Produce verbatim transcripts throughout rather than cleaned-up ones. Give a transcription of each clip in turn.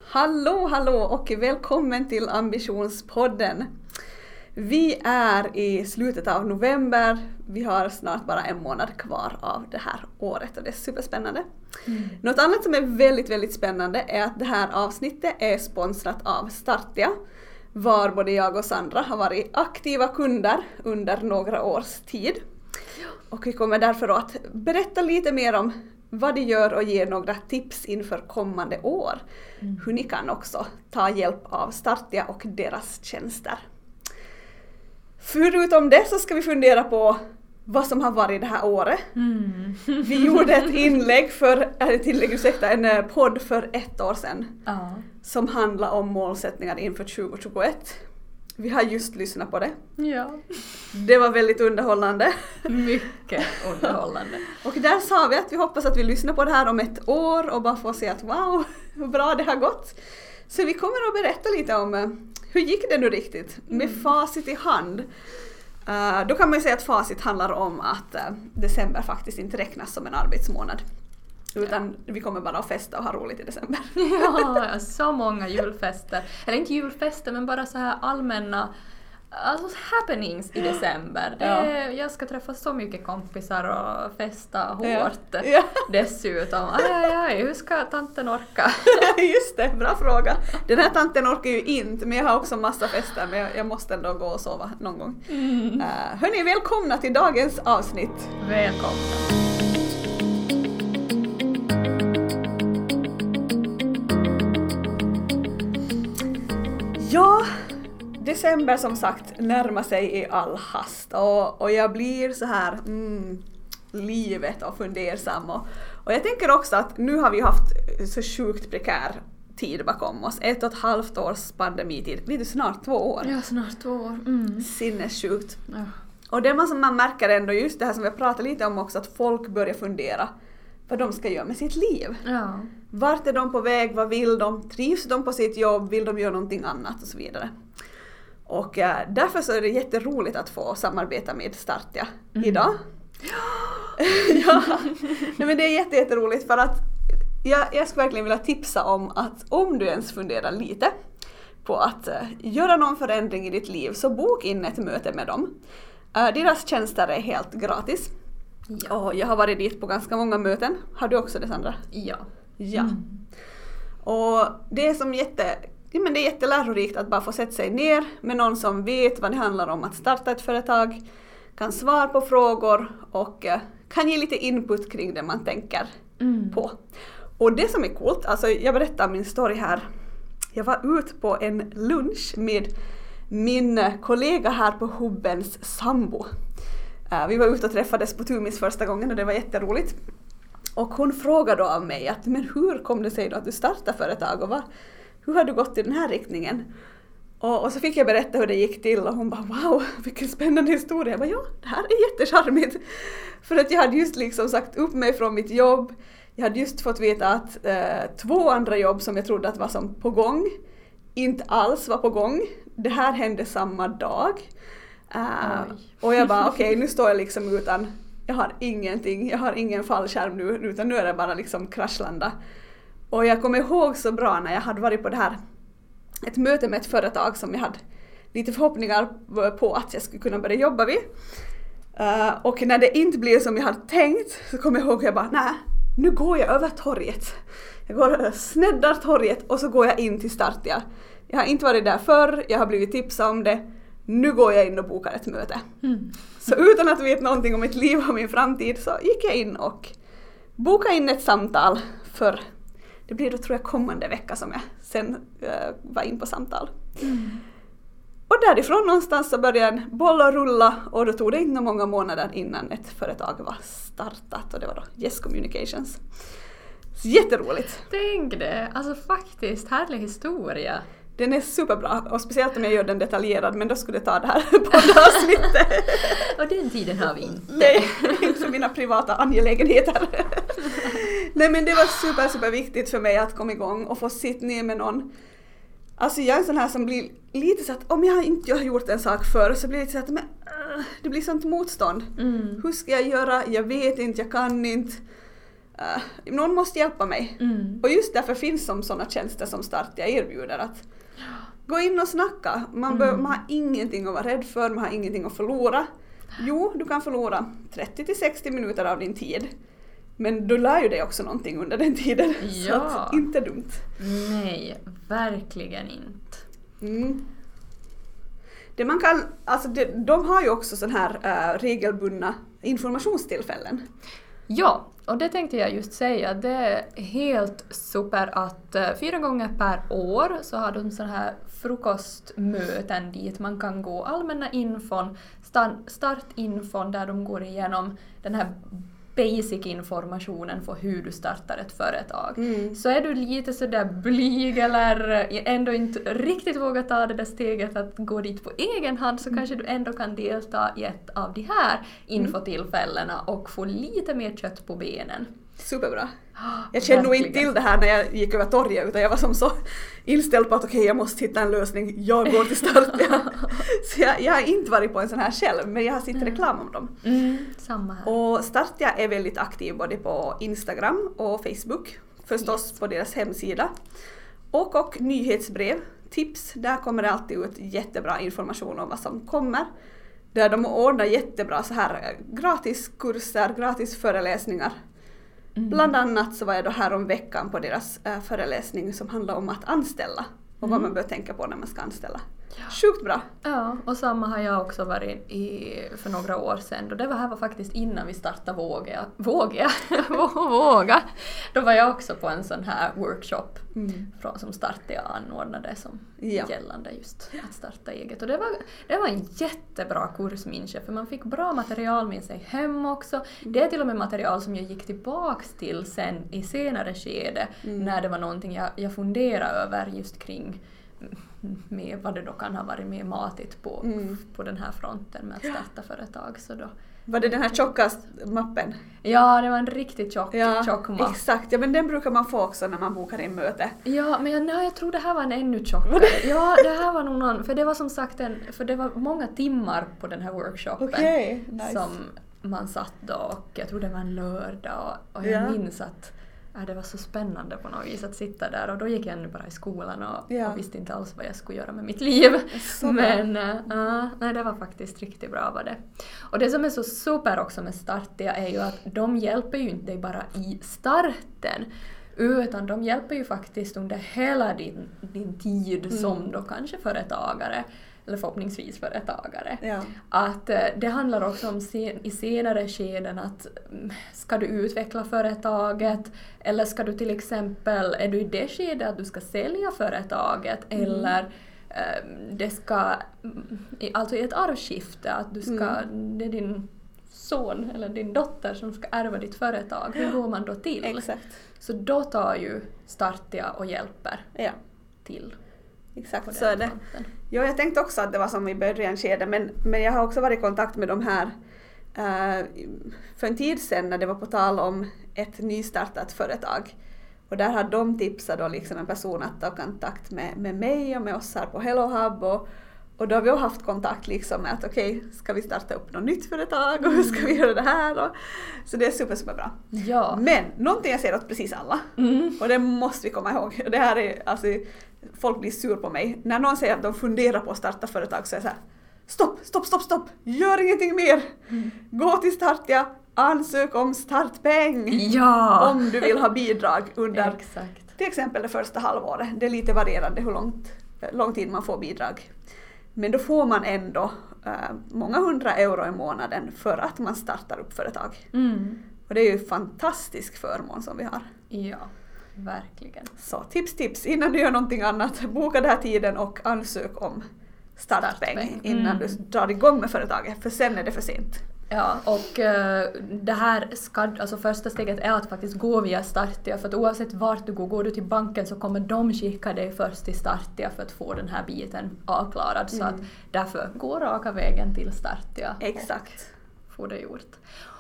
Hallå, hallå och välkommen till Ambitionspodden. Vi är i slutet av november. Vi har snart bara en månad kvar av det här året och det är superspännande. Mm. Något annat som är väldigt, väldigt spännande är att det här avsnittet är sponsrat av Startia, var både jag och Sandra har varit aktiva kunder under några års tid. Och vi kommer därför att berätta lite mer om vad de gör och ge några tips inför kommande år. Mm. Hur ni kan också ta hjälp av Startia och deras tjänster. Förutom det så ska vi fundera på vad som har varit det här året. Mm. Vi gjorde ett inlägg för, ett inlägg, ursäkta, en podd för ett år sedan. Uh. Som handlar om målsättningar inför tjugohundratjugoett. Vi har just lyssnat på det. Ja. Det var väldigt underhållande. Mycket underhållande. Och där sa vi att vi hoppas att vi lyssnar på det här om ett år och bara får se att wow, hur bra det har gått. Så vi kommer att berätta lite om hur gick det nu riktigt med facit i hand. Uh, då kan man ju säga att facit handlar om att uh, december faktiskt inte räknas som en arbetsmånad. Utan ja. Vi kommer bara att festa och ha roligt i december. Ja, så många julfester. Eller inte julfester, men bara så här allmänna alltså happenings i december. Det är, jag ska träffa så mycket kompisar och festa hårt. Ja. Ja. Dessutom. Aj, aj, aj, hur ska tanten orka? Just det, bra fråga. Den här tanten orkar ju inte, men jag har också massa fester. Men jag, jag måste ändå gå och sova någon gång. Mm. Uh, hörni, välkomna till dagens avsnitt. Välkomna. Ja, december som sagt närmar sig i all hast och, och jag blir så här mm, livet och fundersam och, och jag tänker också att nu har vi haft så sjukt prekär tid bakom oss, ett och ett halvt års pandemitid, blir det snart två år? Ja, snart två år. Mm. Sinnessjukt. Ja. Och det man, som man märker ändå just det här som vi pratar lite om också, att folk börjar fundera vad de ska göra med sitt liv. Ja. Vart är de på väg? Vad vill de? Trivs de på sitt jobb? Vill de göra någonting annat? Och så vidare. Och äh, därför så är det jätteroligt att få samarbeta med Startia mm. idag. Ja, nej, men det är jätte, jätteroligt för att jag, jag skulle verkligen vilja tipsa om att om du ens funderar lite på att äh, göra någon förändring i ditt liv, så bok in ett möte med dem. Äh, deras tjänster är helt gratis. Ja. Och jag har varit dit på ganska många möten. Har du också det, Sandra? Ja. Ja. Mm. Och det är som jätte, ja, men det är jättelärorikt att bara få sätta sig ner med någon som vet vad det handlar om att starta ett företag, kan svara på frågor och uh, kan ge lite input kring det man tänker mm. på. Och det som är coolt, alltså jag berättar min story här. Jag var ute på en lunch med min kollega här på Hubbens sambo. Uh, vi var ute och träffades på Tumis första gången och det var jätteroligt. Och hon frågade då av mig att men hur kom det sig då att du startade företag och vad, hur har du gått i den här riktningen? Och, och så fick jag berätta hur det gick till och hon bara wow, vilken spännande historia. Jag bara ja, det här är jättecharmigt. För att jag hade just liksom sagt upp mig från mitt jobb. Jag hade just fått veta att eh, två andra jobb som jag trodde att var som på gång inte alls var på gång. Det här hände samma dag. Uh, och jag bara okej, okay, nu står jag liksom utan, jag har ingenting, jag har ingen fallskärm nu, utan nu är det bara liksom kraschlanda. Och jag kommer ihåg så bra när jag hade varit på det här, ett möte med ett företag som jag hade lite förhoppningar på att jag skulle kunna börja jobba vid. Uh, och när det inte blev som jag hade tänkt så kommer jag ihåg att jag bara nej, nu går jag över torget. Jag går sneddar torget och så går jag in till Startia. Jag har inte varit där förr, jag har blivit tipsad om det. Nu går jag in och bokar ett möte. Mm. Så utan att veta någonting om mitt liv och min framtid så gick jag in och bokade in ett samtal för det blir då tror jag kommande vecka som jag sen uh, var in på samtal. Mm. Och därifrån någonstans så började en boll och rulla och då tog det inte många månader innan ett företag var startat och det var då Yes Communications. Så jätteroligt. Tänk det, alltså faktiskt härlig historia. Den är superbra och speciellt om jag gör den detaljerad, men då skulle jag ta det här på avsnittet. Och den tiden har vi inte. Nej, inte för mina privata angelägenheter. Nej, men det var super, super viktigt för mig att komma igång och få sitta ner med någon. Alltså jag är en sån här som blir lite så att om jag inte har gjort en sak förr så blir det lite så att men, uh, det blir sånt motstånd. Mm. Hur ska jag göra? Jag vet inte, jag kan inte. uh, någon måste hjälpa mig. Mm. Och just därför finns som sådana tjänster som Startia erbjuder att gå in och snacka. Man, bör, Mm. man har ingenting att vara rädd för, man har ingenting att förlora. Jo, du kan förlora trettio till sextio minuter av din tid. Men du lär ju dig också någonting under den tiden. Ja. Så att, inte dumt. Nej, verkligen inte. Mm. Det man kan, alltså det, de har ju också sån här uh, regelbundna informationstillfällen. Ja, och det tänkte jag just säga. Det är helt super att uh, fyra gånger per år så har de så här frukostmöten dit man kan gå. Allmänna infon, start, startinfon där de går igenom den här basic informationen för hur du startar ett företag. Mm. Så är du lite sådär blyg eller ändå inte riktigt vågar ta det där steget att gå dit på egen hand, så mm. kanske du ändå kan delta i ett av de här infotillfällena och få lite mer kött på benen. Superbra. Jag kände nog inte till det här när jag gick över torget, utan jag var som så inställd på att okej, okay, jag måste hitta en lösning. Jag går till Startia. Så jag, jag har inte varit på en sån här själv, men jag har sett reklam om dem. Mm, samma här. Och Startia är väldigt aktiv både på Instagram och Facebook. Förstås yes. på deras hemsida. Och, och nyhetsbrev, tips. Där kommer det alltid ut jättebra information om vad som kommer. Där de ordnar jättebra så här gratis kurser, gratis föreläsningar. Mm. Bland annat så var jag då här om veckan på deras äh, föreläsning som handlar om att anställa och mm. vad man bör tänka på när man ska anställa. Ja. Sjukt bra! Ja, och samma har jag också varit i för några år sedan. Och det var här var faktiskt innan vi startade Våga. Våga? Våga! Då var jag också på en sån här workshop mm. från, som Startia anordnade som ja. gällande just att starta eget. Och det var, det var en jättebra kurs, minns jag, för man fick bra material med sig hem också. Mm. Det är till och med material som jag gick tillbaks till sen i senare skede mm. när det var någonting jag, jag funderade över just kring med vad det då kan ha varit mer matigt på, mm. på den här fronten med att starta företag. Så då, var det den här tjocka mappen? Ja, det var en riktigt tjock, ja, tjock mapp. Exakt, ja, men den brukar man få också när man bokar in möte. Ja, men jag, nej, jag tror det här var en ännu tjockare. Ja, det här var nog någon, för det var som sagt en, för det var många timmar på den här workshopen okay, nice. som man satt då, och jag tror det var en lördag och, och jag ja. minns att ja, det var så spännande på något vis att sitta där, och då gick jag ännu bara i skolan och, ja. och visste inte alls vad jag skulle göra med mitt liv. Men uh, nej, det var faktiskt riktigt bra var det. Och det som är så super också med Startia är ju att de hjälper ju inte dig bara i starten, utan de hjälper ju faktiskt under hela din, din tid mm. som då kanske företagare, eller förhoppningsvis företagare. Ja. Att eh, det handlar också om sen, i senare skeden att ska du utveckla företaget, eller ska du till exempel, är du i det skedet att du ska sälja företaget mm. eller eh, det ska, alltså i ett arvskifte att du ska, mm. det är din son eller din dotter som ska ärva ditt företag. Hur går man då till? Exakt. Så då tar ju Startia och hjälper ja. till. Exakt så är det. Ja, jag tänkte också att det var som i början skede, men, men jag har också varit i kontakt med de här uh, för en tid sedan när det var på tal om ett nystartat företag. Och där har de tipsat då liksom en person att ta kontakt med, med mig och med oss här på Hello Hub, och, och då har vi haft kontakt liksom med att okej, okay, ska vi starta upp något nytt företag och hur ska vi göra det här? Och, så det är super, super bra. Ja. Men någonting jag ser åt precis alla, mm. och det måste vi komma ihåg. Det här är, alltså, folk blir sur på mig. När någon säger att de funderar på att starta företag så är jag så här, stopp, stopp, stopp, stopp, gör ingenting mer. Mm. Gå till Startia, ansök om startpeng. Ja. Om du vill ha bidrag under Exakt. till exempel det första halvåret. Det är lite varierande hur långt, lång tid man får bidrag. Men då får man ändå äh, många hundra euro i månaden för att man startar upp företag. Mm. Och det är ju en fantastisk förmån som vi har. Ja, verkligen. Så tips, tips. Innan du gör någonting annat, boka den här tiden och ansök om startpeng, startpeng. innan mm. du drar igång med företaget. För sen är det för sent. Ja, och uh, det här ska, alltså första steget är att faktiskt gå via Startia, för att oavsett vart du går, går du till banken så kommer de skicka dig först till Startia för att få den här biten avklarad. Mm. Så att därför gå raka vägen till Startia. Exakt. Och få det gjort.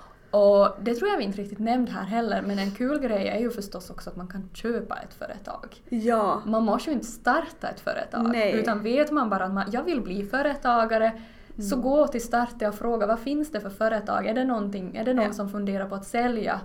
Och det tror jag vi inte riktigt nämnde här heller, men en kul grej är ju förstås också att man kan köpa ett företag. Ja. Man måste ju inte starta ett företag, Nej. utan vet man bara att man, jag vill bli företagare, så gå till Startia och fråga vad finns det för företag? Är det någonting, är det någon ja. som funderar på att sälja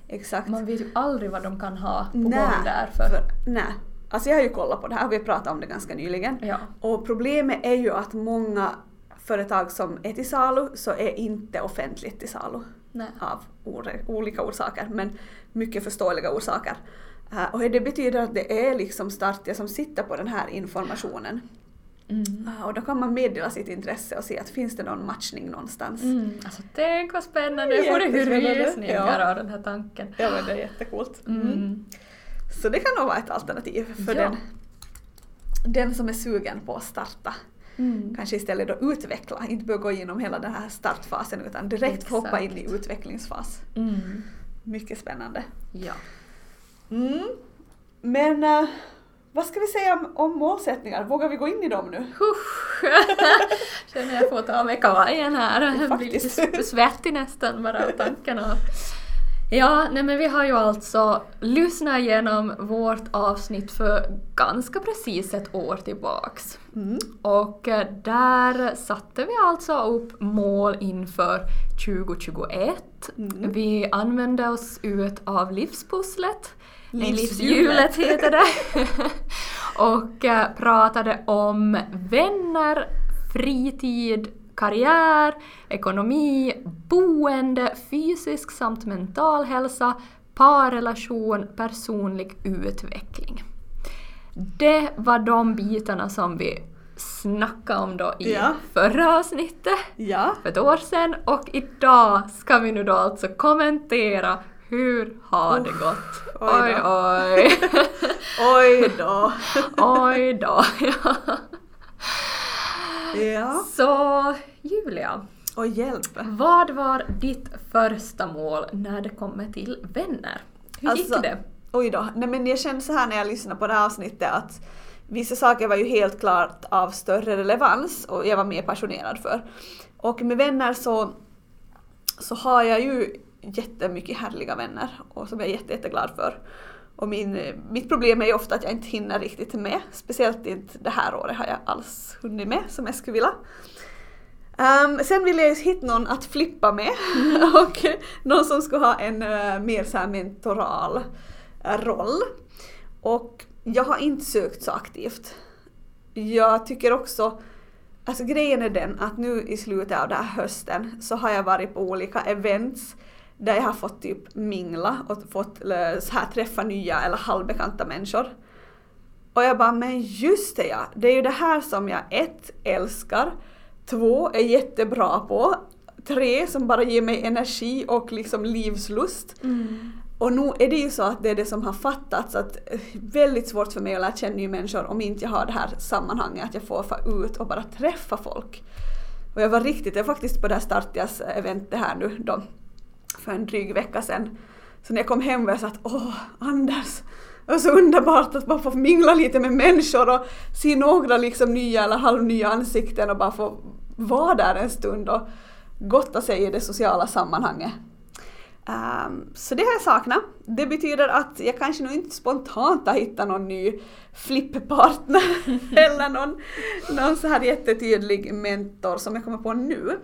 Exakt. Man vet ju aldrig vad de kan ha på Nej, gång där. För... för, nej. Alltså jag har ju kollat på det här, vi har pratat om det ganska nyligen. Ja. Och problemet är ju att många företag som är till salu så är inte offentligt till salu. Nej. Av olika orsaker, men mycket förståeliga orsaker. Uh, och det betyder att det är liksom Startia som sitter på den här informationen. Mm. Uh, och då kan man meddela sitt intresse och se att finns det någon matchning någonstans. Mm. Alltså tänk vad spännande, jag får det hur rysningar ja. av den här tanken. Ja, men det är jättecoolt. Mm. Mm. Så det kan nog vara ett alternativ för ja. den, den som är sugen på att starta. Mm. Kanske istället då utveckla, inte börja gå igenom hela den här startfasen utan direkt Exakt. hoppa in i utvecklingsfas. Mm. Mycket spännande. Ja. Mm. Men uh, vad ska vi säga om, om målsättningar? Vågar vi gå in i dem nu? Känner jag får ta med kavajen här. Jag blir lite svettig nästan bara av tankarna. Ja, nej men vi har ju alltså lyssnat igenom vårt avsnitt för ganska precis ett år tillbaks. Mm. Och där satte vi alltså upp mål inför tjugo tjugoett. Mm. Vi använde oss ut av livspusslet. Nej, livshjulet heter det. Och pratade om vänner, fritid, karriär, ekonomi, boende, fysisk samt mental hälsa, parrelation, personlig utveckling. Det var de bitarna som vi snackade om då i ja. förra avsnittet ja. för ett år sedan. Och idag ska vi nu då alltså kommentera hur har det gått. Oj, oj. Oj då. Oj då. Ja. Ja. Så Julia, och hjälp. Vad var ditt första mål när det kommer till vänner? Hur alltså, gick det? Oj då. Nej, men jag kände så här när jag lyssnade på det här avsnittet att vissa saker var ju helt klart av större relevans och jag var mer passionerad för. Och med vänner så, så har jag ju jättemycket härliga vänner och som jag är jätte, jätteglad för. Och min, mitt problem är ju ofta att jag inte hinner riktigt med. Speciellt inte det här året har jag alls hunnit med som jag skulle vilja. Um, sen vill jag ju hitta någon att flippa med. Mm. Och någon som ska ha en uh, mer så här mentoral uh, roll. Och jag har inte sökt så aktivt. Jag tycker också, alltså grejen är den att nu i slutet av den här hösten så har jag varit på olika events där jag har fått typ mingla och fått så här, träffa nya eller halvbekanta människor. Och jag bara, men just det ja, det är ju det här som jag ett, älskar, två, är jättebra på, tre, som bara ger mig energi och liksom livslust. Mm. Och nu är det ju så att det är det som har fattats, att det är väldigt svårt för mig att lära känna nya människor om inte jag har det här sammanhanget att jag får få ut och bara träffa folk. Och jag var riktigt, jag var faktiskt på det här Startias eventet här nu då, för en dryg vecka sedan. Så när jag kom hem var jag så att, åh Anders, det var så underbart att bara få mingla lite med människor och se några liksom nya eller halvnya ansikten och bara få vara där en stund och gotta sig i det sociala sammanhanget. Um, så det har jag saknat. Det betyder att jag kanske nog inte spontant har hittat någon ny flipppartner eller någon, någon så här jättetydlig mentor som jag kommer på nu.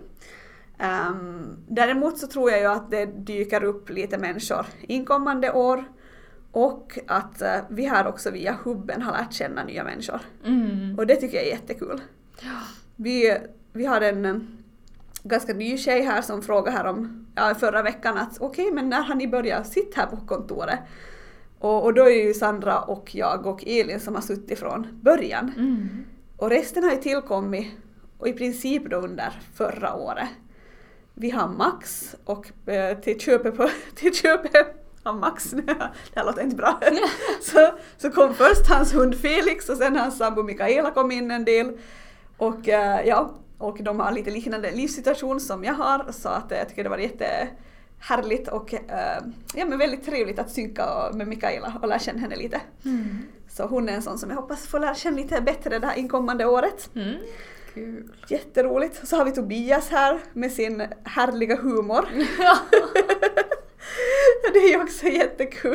Um, däremot så tror jag ju att det dyker upp lite människor inkommande år och att uh, vi här också via hubben har lärt känna nya människor. Mm. Och det tycker jag är jättekul. Ja. Vi, vi har en um, ganska ny tjej här som frågade här om ja, förra veckan att okej, okay, men när har ni börjat sitta här på kontoret? Och, och då är ju Sandra och jag och Elin som har suttit från början. Mm. Och resten har ju tillkommit och i princip då under förra året. Vi har Max och eh, till köpet på till köpet av Max, det här låter inte bra. så, så kom först hans hund Felix och sen hans sambo Mikaela kom in en del. Och eh, ja, och de har lite liknande livssituation som jag har, så att jag tycker det var jättehärligt och eh, ja, men väldigt trevligt att synka med Mikaela och lära känna henne lite. Mm. Så hon är en sån som jag hoppas få lära känna lite bättre det här inkommande året. Mm. Kul. Jätteroligt. Så har vi Tobias här med sin härliga humor. Ja. Det är ju också jättekul.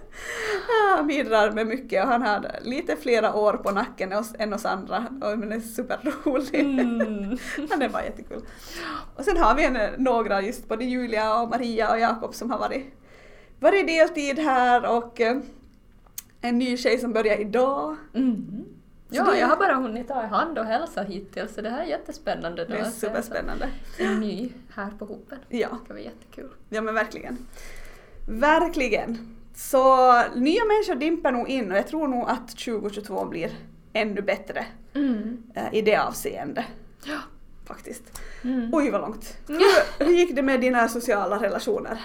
Han bidrar med mycket och han har lite flera år på nacken än oss andra. Och men är superrolig. Mm. Han är bara jättekul. Och sen har vi en, några just både Julia och Maria och Jakob som har varit varit deltid här och uh, en ny tjej som börjar idag. Mm. Ja, det... jag har bara hunnit ta i hand och hälsa hittills, så det här är jättespännande. Då. Det är superspännande. En ny här på Hopen. Ja. Det ska vara jättekul. Ja, men verkligen. Verkligen. Så nya människor dimper nog in och jag tror nog att tjugohundratjugotvå blir ännu bättre mm. uh, i det avseende. Ja. Faktiskt. Mm. Oj, vad långt. Hur, hur gick det med dina sociala relationer?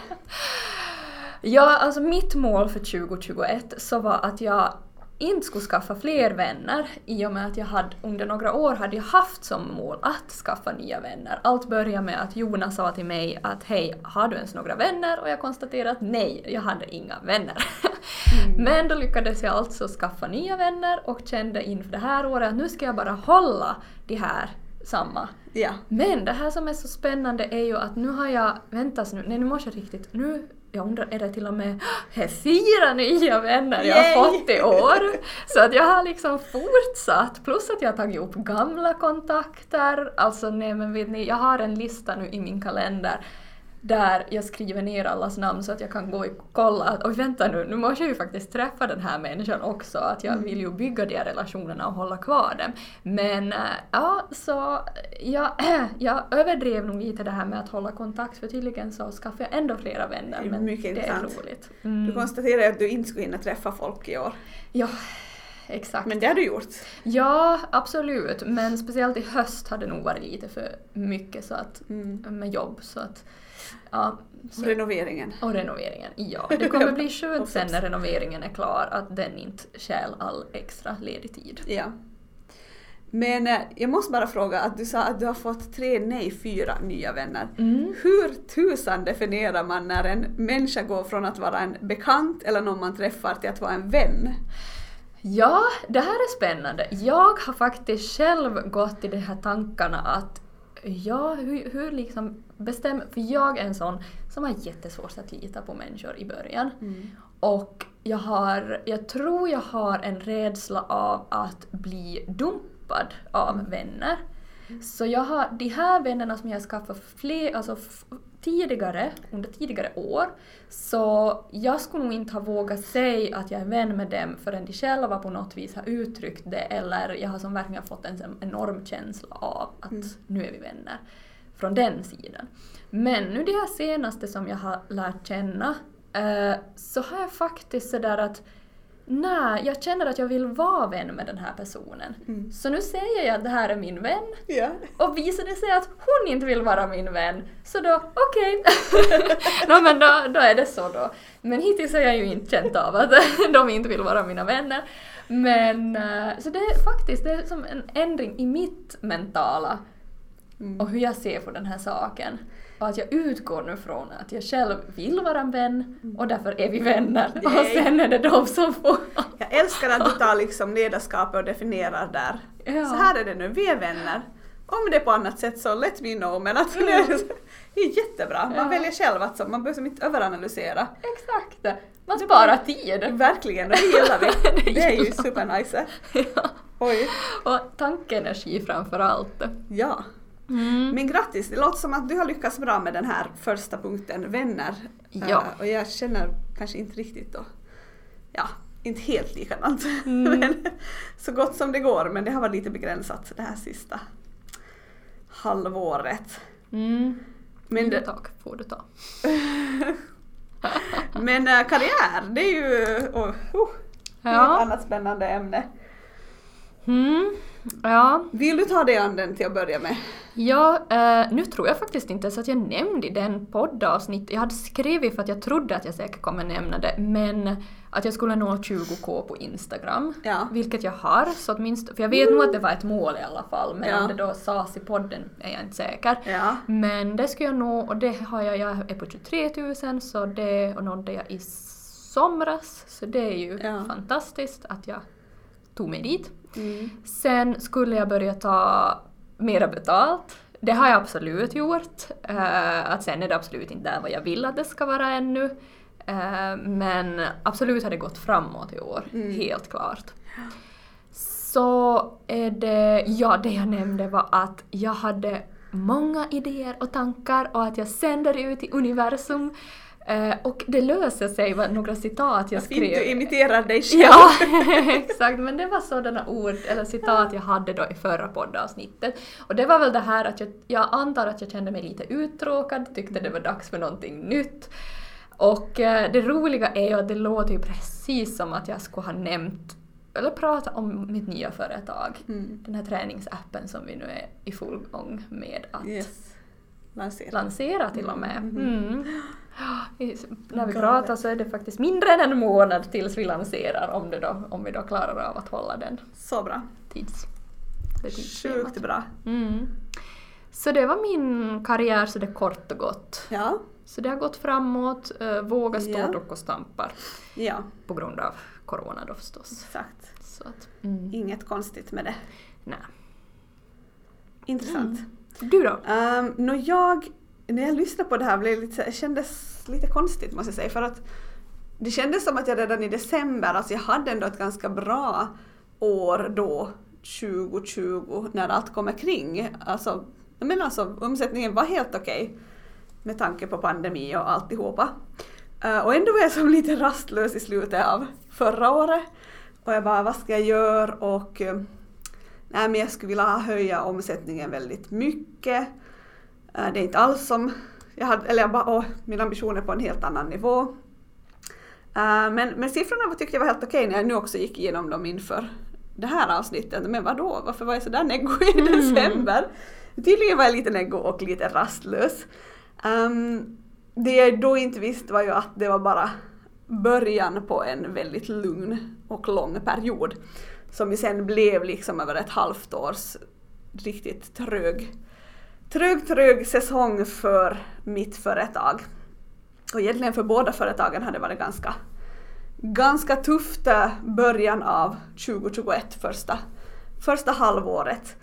Ja, alltså mitt mål för tjugohundratjugoett så var att jag inte skulle skaffa fler vänner i och med att jag hade under några år hade jag haft som mål att skaffa nya vänner. Allt började med att Jonas sa till mig att hej, har du ens några vänner? Och jag konstaterade att nej, jag hade inga vänner. Mm. Men då lyckades jag alltså skaffa nya vänner och kände inför det här året att nu ska jag bara hålla de här samma. Ja. Men det här som är så spännande är ju att nu har jag, väntas nu, nej nu måste jag riktigt, nu, jag undrar, är det till och med här, fyra nya vänner jag Yay! har fått i år? Så att jag har liksom fortsatt, plus att jag har tagit upp gamla kontakter, alltså nej men vet ni, jag har en lista nu i min kalender där jag skriver ner allas namn så att jag kan gå och kolla att oj vänta nu, nu måste jag ju faktiskt träffa den här människan också, att jag vill ju bygga de här relationerna och hålla kvar dem. Men ja, så jag, jag överdrev nog lite det här med att hålla kontakt, för tydligen så skaffar jag ändå flera vänner, det är men mycket det intressant. är roligt. Mm. Du konstaterar att du inte skulle hinna träffa folk i år. Ja, exakt. Men det har du gjort. Ja, absolut, men speciellt i höst hade det nog varit lite för mycket så att, mm. med jobb så att ja, så. Och renoveringen. Och renoveringen, ja. Det kommer bli skönt sen när renoveringen är klar att den inte stjäl all extra ledig tid. Ja. Men eh, jag måste bara fråga att du sa att du har fått tre, nej fyra nya vänner. Mm. Hur tusan definierar man när en människa går från att vara en bekant eller någon man träffar till att vara en vän? Ja, det här är spännande. Jag har faktiskt själv gått i de här tankarna att ja, hur, hur liksom bestämmer, för jag är en sån som har jättesvårt att lita på människor i början. Mm. Och jag har, jag tror jag har en rädsla av att bli dumpad av mm. vänner. Mm. Så jag har, de här vännerna som jag har skaffat fler, alltså f- tidigare, under tidigare år, så jag skulle nog inte ha vågat säga att jag är vän med dem förrän de själva på något vis har uttryckt det, eller jag har som verkligen fått en enorm känsla av att mm. nu är vi vänner från den sidan. Men nu det här senaste som jag har lärt känna eh, så har jag faktiskt sådär att nej, jag känner att jag vill vara vän med den här personen. Mm. Så nu säger jag att det här är min vän. Ja. Och visar det sig att hon inte vill vara min vän. Så då, okej. Okay. no, men då, då är det så då. Men hittills har jag ju inte känt av att de inte vill vara mina vänner. Men så det är faktiskt det är som en ändring i mitt mentala. Mm. Och hur jag ser på den här saken. Och att jag utgår nu från att jag själv vill vara en vän och därför är vi vänner. Yay. Och sen är det de som får... Jag älskar att du tar liksom ledarskapet och definierar där. Ja. Så här är det nu, vi är vänner. Om det är på annat sätt så let me know. Men att mm. det är jättebra. Man ja. väljer själv att man behöver inte överanalysera. Exakt. Man sparar tid. Verkligen, och det gillar vi. det, det är ju supernice. Ja. Oj. Och tankeenergi framför allt. Ja. Mm. Men grattis, det låter som att du har lyckats bra med den här första punkten, vänner. Ja. Uh, och jag känner kanske inte riktigt då, ja, inte helt likadant. Mm. men, så gott som det går, men det har varit lite begränsat det här sista halvåret. Mm. Men det tak får du ta. men uh, karriär, det är ju oh, oh, ja. ett annat spännande ämne. Mm. Ja. Vill du ta det an den till att börja med? Ja, eh, nu tror jag faktiskt inte så att jag nämnde den poddavsnitt. Jag hade skrivit för att jag trodde att jag säkert kommer nämna det, men att jag skulle nå tjugo k på Instagram, ja. vilket jag har, så åtminstone, för jag vet mm. nog att det var ett mål i alla fall, men ja. om det då sades i podden är jag inte säker. Ja. Men det ska jag nå, och det har jag, jag är på tjugotre tusen, så det och nådde jag i somras, så det är ju ja. fantastiskt att jag tog mig dit. Mm. Sen skulle jag börja ta mera betalt. Det har jag absolut gjort. Uh, att sen är det absolut inte där vad jag vill att det ska vara ännu. Uh, men absolut har det gått framåt i år. Mm. Helt klart. Så är det, ja det jag nämnde var att jag hade många idéer och tankar och att jag sänder ut i universum Eh, och det löser sig var några citat jag skrev. Fint du imiterar dig själv. Ja, exakt. Men det var sådana ord eller citat jag hade då i förra poddavsnittet. Och det var väl det här att jag, jag antar att jag kände mig lite uttråkad, tyckte det var dags för någonting nytt. Och eh, det roliga är ju att det låter ju precis som att jag skulle ha nämnt eller prata om mitt nya företag. Mm. Den här träningsappen som vi nu är i full gång med att yes. lansera. lansera till och med. Mm. Mm. När vi pratar så är det faktiskt mindre än en månad tills vi lanserar om, det då, om vi då klarar av att hålla den. Så bra. Tids. Sjukt bra. Mm. Så det var min karriär så det kort och gott. Ja. Så det har gått framåt, äh, våga stå ja. och stampar. Ja. På grund av corona då förstås. Exakt. Så att, mm. Inget konstigt med det. Nej. Intressant. Mm. Du då? Um, nå jag, när jag lyssnade på det här blev lite, det kändes lite konstigt måste jag säga. För att det kändes som att jag redan i december, alltså jag hade ändå ett ganska bra år då, tjugo tjugo, när allt kommer kring. Alltså, jag menar alltså, omsättningen var helt okej. Okay. Med tanke på pandemi och alltihopa. Uh, och ändå var jag som lite rastlös i slutet av förra året. Och jag bara, vad ska jag göra? Och uh, nej, men jag skulle vilja höja omsättningen väldigt mycket. Uh, det är inte alls som jag hade, eller jag bara, åh, min ambition är på en helt annan nivå. Uh, men, men siffrorna tyckte jag var helt okej när jag nu också gick igenom dem inför det här avsnittet. Men vadå? Varför var jag så där neggo i mm. december? Tydligen var jag lite neggo och lite rastlös. Um, det jag då inte visste var ju att det var bara början på en väldigt lugn och lång period. Som ju sen blev liksom över ett halvt års riktigt trög, trög, trög säsong för mitt företag. Och egentligen för båda företagen hade det varit ganska, ganska tufft början av tjugo tjugoett, första, första halvåret.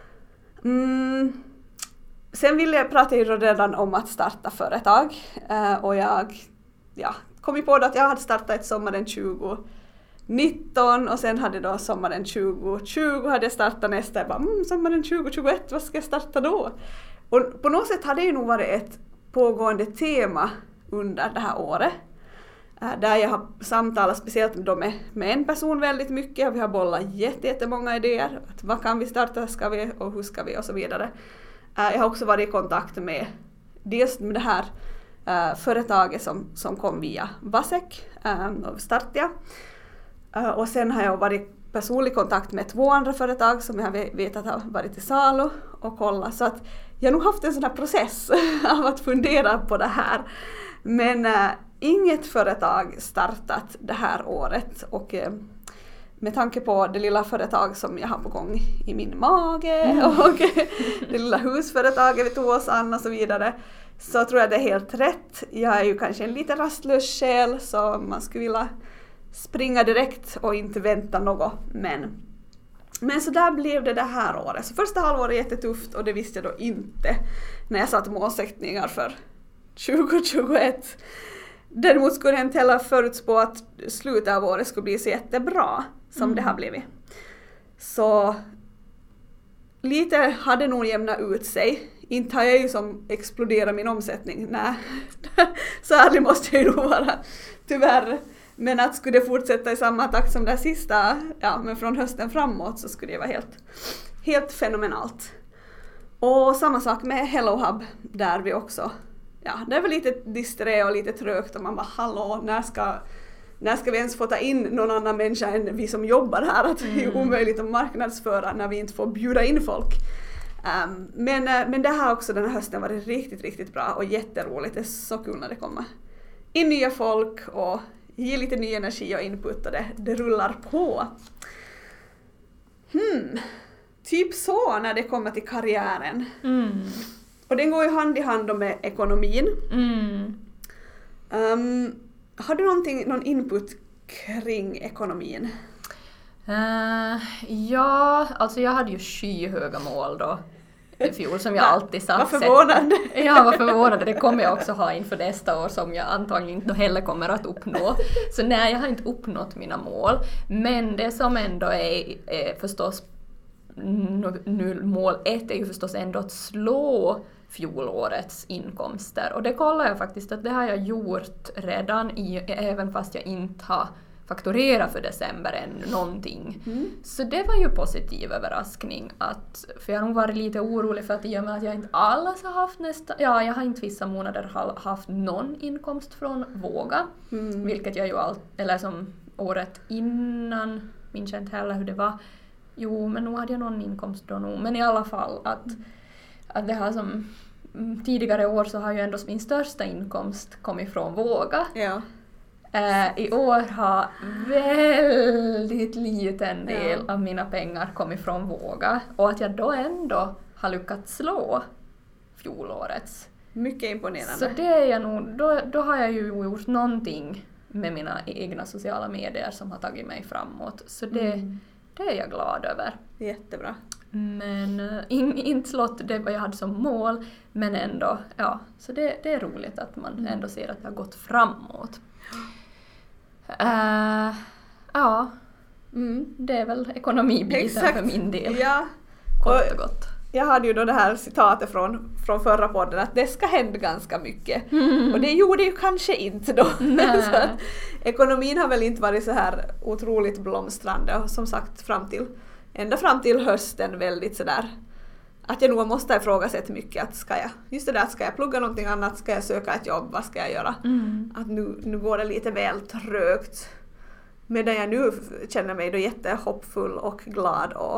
Mm. Sen ville jag prata ju redan om att starta företag uh, och jag ja, kom ju på att jag hade startat ett sommaren tjugo nitton och sen hade då sommaren tjugo tjugo hade jag startat nästa. Jag bara, mm, sommaren tjugo tjugoett, vad ska jag starta då? Och på något sätt hade det ju nog varit ett pågående tema under det här året. Uh, där jag har samtalat speciellt då med, med en person väldigt mycket och vi har bollat jättemånga idéer. Att vad kan vi starta, ska vi och hur ska vi och så vidare. Jag har också varit i kontakt med dels med det här uh, företaget som, som kom via Vasek um, och Startia. Uh, och sen har jag varit personlig kontakt med två andra företag som jag vet att har varit till salu och kollat. Så att jag har nog haft en sån här process av att fundera på det här. Men uh, inget företag startat det här året och uh, med tanke på det lilla företag som jag har på gång i min mage mm. och det lilla husföretaget vi tog oss an och så vidare, så tror jag det är helt rätt. Jag är ju kanske en lite rastlös själ så man skulle vilja springa direkt och inte vänta något. Men, men så där blev det det här året. Så första halvåret är jättetufft och det visste jag då inte när jag satt målsättningar för tjugo tjugoett. Däremot skulle jag inte heller förutspå att slutet av året skulle bli så jättebra som mm. det har blivit. Så lite hade nog jämnat ut sig. Inte har jag ju som exploderat min omsättning. Nej, så ärlig måste jag ju nog vara. Tyvärr. Men att skulle det fortsätta i samma takt som det sista, ja, men från hösten framåt så skulle det vara helt, helt fenomenalt. Och samma sak med Hello Hub där vi också, ja, det är väl lite disträ och lite trögt och man bara, hallå, när ska, när ska vi ens få ta in någon annan människa än vi som jobbar här? Att det är omöjligt att marknadsföra när vi inte får bjuda in folk. Um, men, men det här också den här hösten var det riktigt, riktigt bra och jätteroligt. Det är så kul när det kommer in nya folk och ger lite ny energi och input och det, det rullar på. Hmm. Typ så när det kommer till karriären. Mm. Och den går ju hand i hand med ekonomin. Mm. Um, har du någonting, någon input kring ekonomin? Uh, ja, alltså jag hade ju skyhöga mål då i fjol som jag alltid satt. Vad förvånande. Ja, vad förvånande. Det kommer jag också ha inför nästa år som jag antagligen inte heller kommer att uppnå. Så nej, jag har inte uppnått mina mål. Men det som ändå är, är förstås nu mål ett är ju förstås ändå att slå fjolårets inkomster. Och det kollar jag faktiskt att det har jag gjort redan, i, även fast jag inte har fakturerat för december än någonting. Mm. Så det var ju positiv överraskning. Att, för jag har nog varit lite orolig för att i och med att jag inte alls har haft nästa... Ja, jag har inte vissa månader haft någon inkomst från Våga. Mm. Vilket jag ju allt... Eller som året innan, minns jag inte heller hur det var. Jo, men nu hade jag någon inkomst då nog. Men i alla fall att, att det har som... Tidigare år så har ju ändå min största inkomst kommit från Våga. Ja. Uh, I år har väldigt liten del ja. av mina pengar kommit från Våga. Och att jag då ändå har lyckats slå fjolårets. Mycket imponerande. Så det är jag nog, då, då har jag ju gjort någonting med mina egna sociala medier som har tagit mig framåt. Så det, mm. det är jag glad över. Jättebra. Men uh, in, inte slått det vad jag hade som mål. Men ändå, ja. Så det, det är roligt att man mm. ändå ser att det har gått framåt. Uh, ja, mm. det är väl ekonomibiten Exakt. för min del. Ja. Kort och gott. Jag hade ju då det här citatet från, från förra podden att det ska hända ganska mycket. Mm. Och det gjorde ju kanske inte då. Så att, ekonomin har väl inte varit så här otroligt blomstrande och som sagt fram till, ända fram till hösten väldigt sådär att jag nog måste ifrågasätta mycket att ska jag, just det där, ska jag plugga någonting annat, ska jag söka ett jobb, vad ska jag göra? Mm. Att nu, nu går det lite väl trögt. Medan jag nu känner mig då jättehoppfull och glad och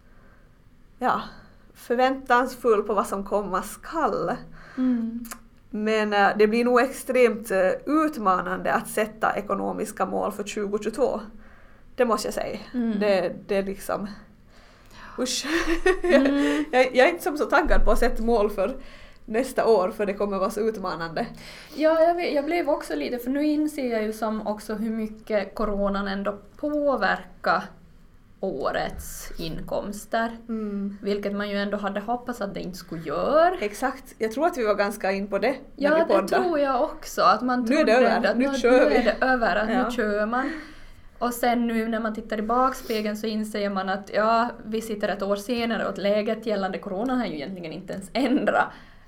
ja, förväntansfull på vad som komma skall. Mm. Men äh, det blir nog extremt äh, utmanande att sätta ekonomiska mål för tjugo tjugotvå. Det måste jag säga. Mm. Det, det är liksom... Usch. Mm. jag, jag är inte som så taggad på att sätta mål för nästa år för det kommer vara så utmanande. Ja, jag, jag blev också lite, för nu inser jag ju som också hur mycket coronan ändå påverkar årets inkomster. Mm. Vilket man ju ändå hade hoppats att det inte skulle göra. Exakt. Jag tror att vi var ganska in på det ja, när vi poddade. Ja, det tror jag också. Att man nu är det över. Att nu, nu, kör nu vi. är det över. Att ja. nu kör man. Och sen nu när man tittar i bakspegeln så inser man att ja, vi sitter ett år senare och att läget gällande corona har ju egentligen inte ens ändrat.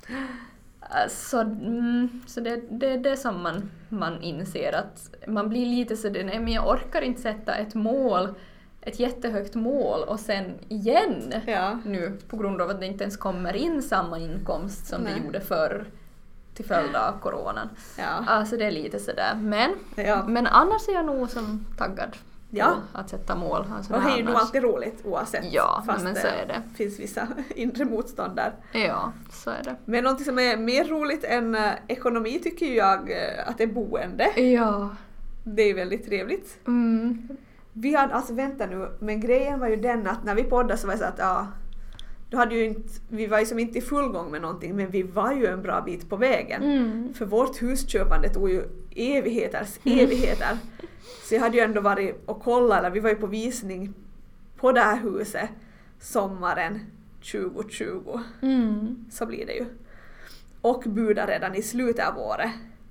Så, mm, så det är det, det som man, man inser att man blir lite så nej men jag orkar inte sätta ett mål, ett jättehögt mål och sen igen ja. nu på grund av att det inte ens kommer in samma inkomst som nej. det gjorde förr till följd av coronan. Ja. Alltså det är lite sådär. Men, ja. men annars är jag nog som taggad ja. på att sätta mål. Alltså och det är ju nog alltid roligt oavsett. Ja, fast men så är det. finns vissa inre motstånd där. Ja, så är det. Men något som är mer roligt än uh, ekonomi tycker jag uh, att det är boende. Ja. Det är väldigt trevligt. Mm. Vi hade, alltså vänta nu, men grejen var ju den att när vi poddade så var det så att ja, då hade ju inte, vi var ju som inte i full gång med någonting, men vi var ju en bra bit på vägen. Mm. För vårt husköpande tog ju evigheters evigheter. Så jag hade ju ändå varit och kollat, eller vi var ju på visning på det här huset sommaren tjugo tjugo. Mm. Så blir det ju. Och budade redan i slutet av året.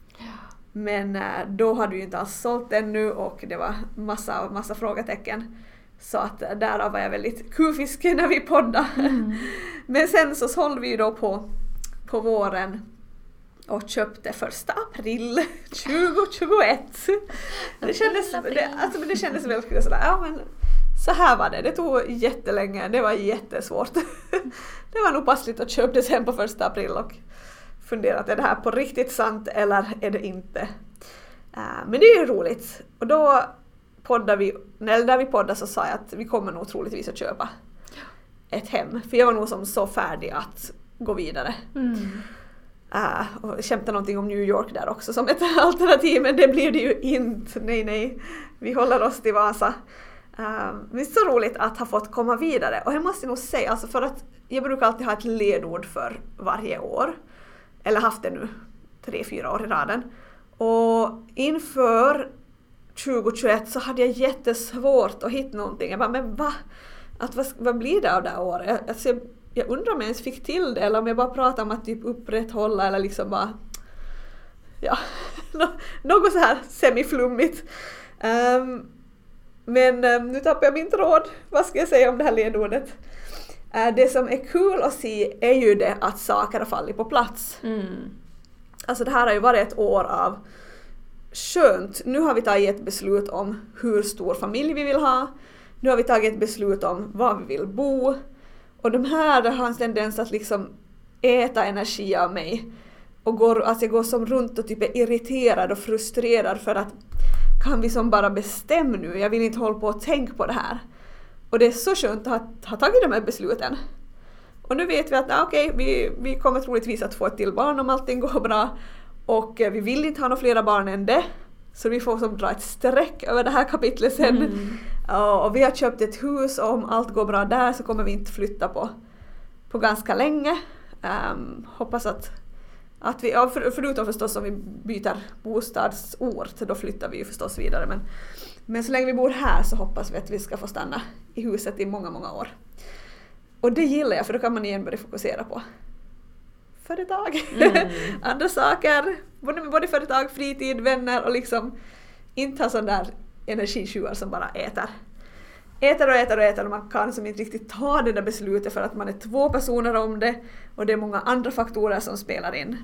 Men då hade vi ju inte alls sålt ännu och det var massa, massa frågetecken. Så att därav var jag väldigt kufisk när vi poddade. Mm. Men sen så sålde vi ju då på, på våren och köpte första april tjugo tjugoett. Det kändes, det, alltså, det kändes väldigt sådär, ja men så här var det. Det tog jättelänge, det var jättesvårt. Det var nog passligt att köpa det sen på första april och fundera att är det här på riktigt sant eller är det inte. Uh, men det är ju roligt. Och då poddade vi, när där vi poddade så sa jag att vi kommer nog troligtvis att köpa ett hem. För jag var nog som så färdig att gå vidare. Mm. Uh, och kämpa någonting om New York där också som ett alternativ, men det blir det ju inte. Nej, nej. Vi håller oss till Vasa. Uh, men det är så roligt att ha fått komma vidare. Och jag måste nog säga, alltså för att jag brukar alltid ha ett ledord för varje år. Eller haft det nu tre, fyra år i raden. Och inför tjugo tjugoett så hade jag jättesvårt att hitta någonting. Jag bara, men va? Att vad, vad blir det av det här året? Alltså jag, jag undrar om jag ens fick till det eller om jag bara pratar om att typ upprätthålla eller liksom bara ja, något så här semiflummigt. Um, men um, nu tappar jag min tråd. Vad ska jag säga om det här ledordet? Uh, det som är kul att se är ju det att saker har fallit på plats. Mm. Alltså det här har ju varit ett år av skönt. Nu har vi tagit ett beslut om hur stor familj vi vill ha. Nu har vi tagit ett beslut om var vi vill bo. Och de här har en tendens att liksom äta energi av mig. Och går, alltså jag går som runt och typ är irriterad och frustrerad för att kan vi som bara bestämma nu? Jag vill inte hålla på och tänka på det här. Och det är så skönt att ha, ha tagit de här besluten. Och nu vet vi att ah, okej, okay, vi, vi kommer troligtvis att få ett till barn om allting går bra. Och eh, vi vill inte ha några flera barn än det. Så vi får som dra ett streck över det här kapitlet sen. Mm. Uh, och vi har köpt ett hus och om allt går bra där så kommer vi inte flytta på, på ganska länge. Um, hoppas att, att vi, ja, för, förutom förstås om vi byter bostadsort, då flyttar vi ju förstås vidare. Men, men så länge vi bor här så hoppas vi att vi ska få stanna i huset i många, många år. Och det gillar jag för då kan man igen börja fokusera på företag, mm. andra saker, både, både företag, fritid, vänner och liksom inte ha sån där energitjuvar som bara äter. Äter och äter och äter och man kan som inte riktigt ta det där beslutet för att man är två personer om det och det är många andra faktorer som spelar in.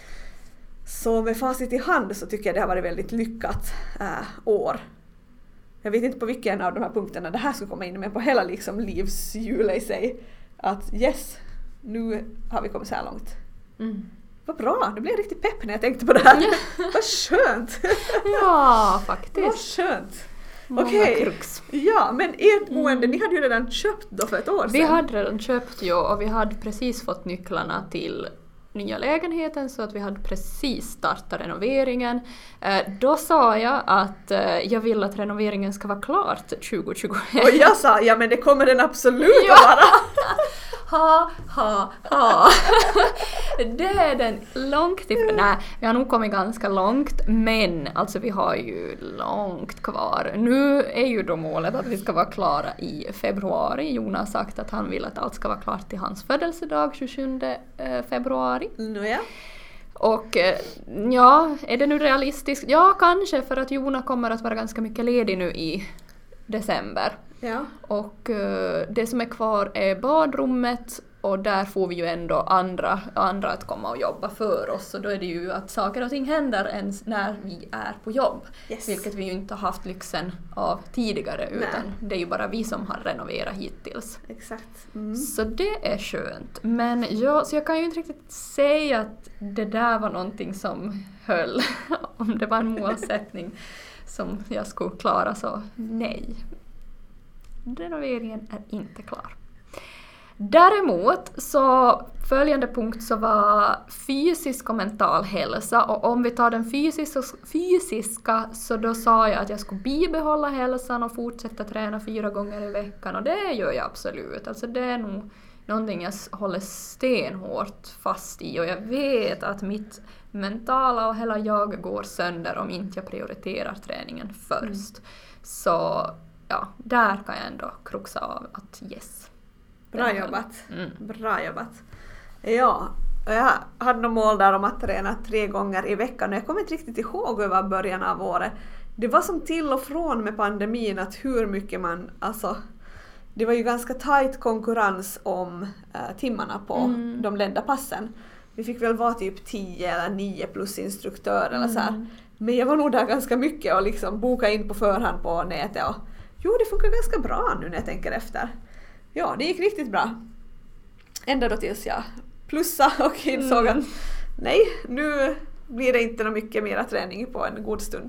Så med facit i hand så tycker jag det har varit väldigt lyckat äh, år. Jag vet inte på vilken av de här punkterna det här ska komma in men på hela liksom livshjulet i sig att yes, nu har vi kommit så här långt. Mm. Vad bra, det blev riktigt pepp när jag tänkte på det här. Vad skönt. Ja, faktiskt. Vad skönt. Okej, okay. Ja, men ert boende, mm. ni hade ju redan köpt då för ett år sedan. Vi hade redan köpt ju och vi hade precis fått nycklarna till nya lägenheten så att vi hade precis startat renoveringen. Eh, då sa jag att eh, jag vill att renoveringen ska vara klart tjugo tjugoett. Och jag sa, ja men det kommer den absolut ja. att vara. Ha, ha, ha. Det är den långt ifrån. Nej, vi har nog kommit ganska långt, men alltså vi har ju långt kvar. Nu är ju då målet att vi ska vara klara i februari. Jonas har sagt att han vill att allt ska vara klart till hans födelsedag tjugosjunde februari. Mm, ja. Och ja, är det nu realistiskt? Ja, kanske för att Jonas kommer att vara ganska mycket ledig nu i december. Ja. Och uh, det som är kvar är badrummet och där får vi ju ändå andra, andra att komma och jobba för oss och då är det ju att saker och ting händer ens när vi är på jobb. Yes. Vilket vi ju inte har haft lyxen av tidigare utan Nej. Det är ju bara vi som har renoverat hittills. Exakt. Mm. Så det är skönt. Men jag, så jag kan ju inte riktigt säga att det där var någonting som höll om det var en målsättning som jag skulle klara så nej. Renoveringen är inte klar. Däremot så följande punkt så var fysisk och mental hälsa och om vi tar den fysiska, fysiska så då sa jag att jag skulle bibehålla hälsan och fortsätta träna fyra gånger i veckan och det gör jag absolut. Alltså det är nog någonting jag håller stenhårt fast i och jag vet att mitt mentala och hela jag går sönder om inte jag prioriterar träningen först. Mm. Så ja, där kan jag ändå kruxa av att yes. Bra jobbat. Mm. Bra jobbat. Ja, jag hade något mål där om att träna tre gånger i veckan och jag kommer inte riktigt ihåg över början av året. Det var som till och från med pandemin att hur mycket man, alltså det var ju ganska tajt konkurrens om äh, timmarna på mm. de ledda passen. Vi fick väl vara typ tio eller nio plus instruktör eller mm. så här. Men jag var nog där ganska mycket och liksom boka in på förhand på nätet och jo, det funkar ganska bra nu när jag tänker efter. Ja, det gick riktigt bra. Ända då tills jag plussade och insåg mm. att nej, nu blir det inte mycket mera träning på en god stund.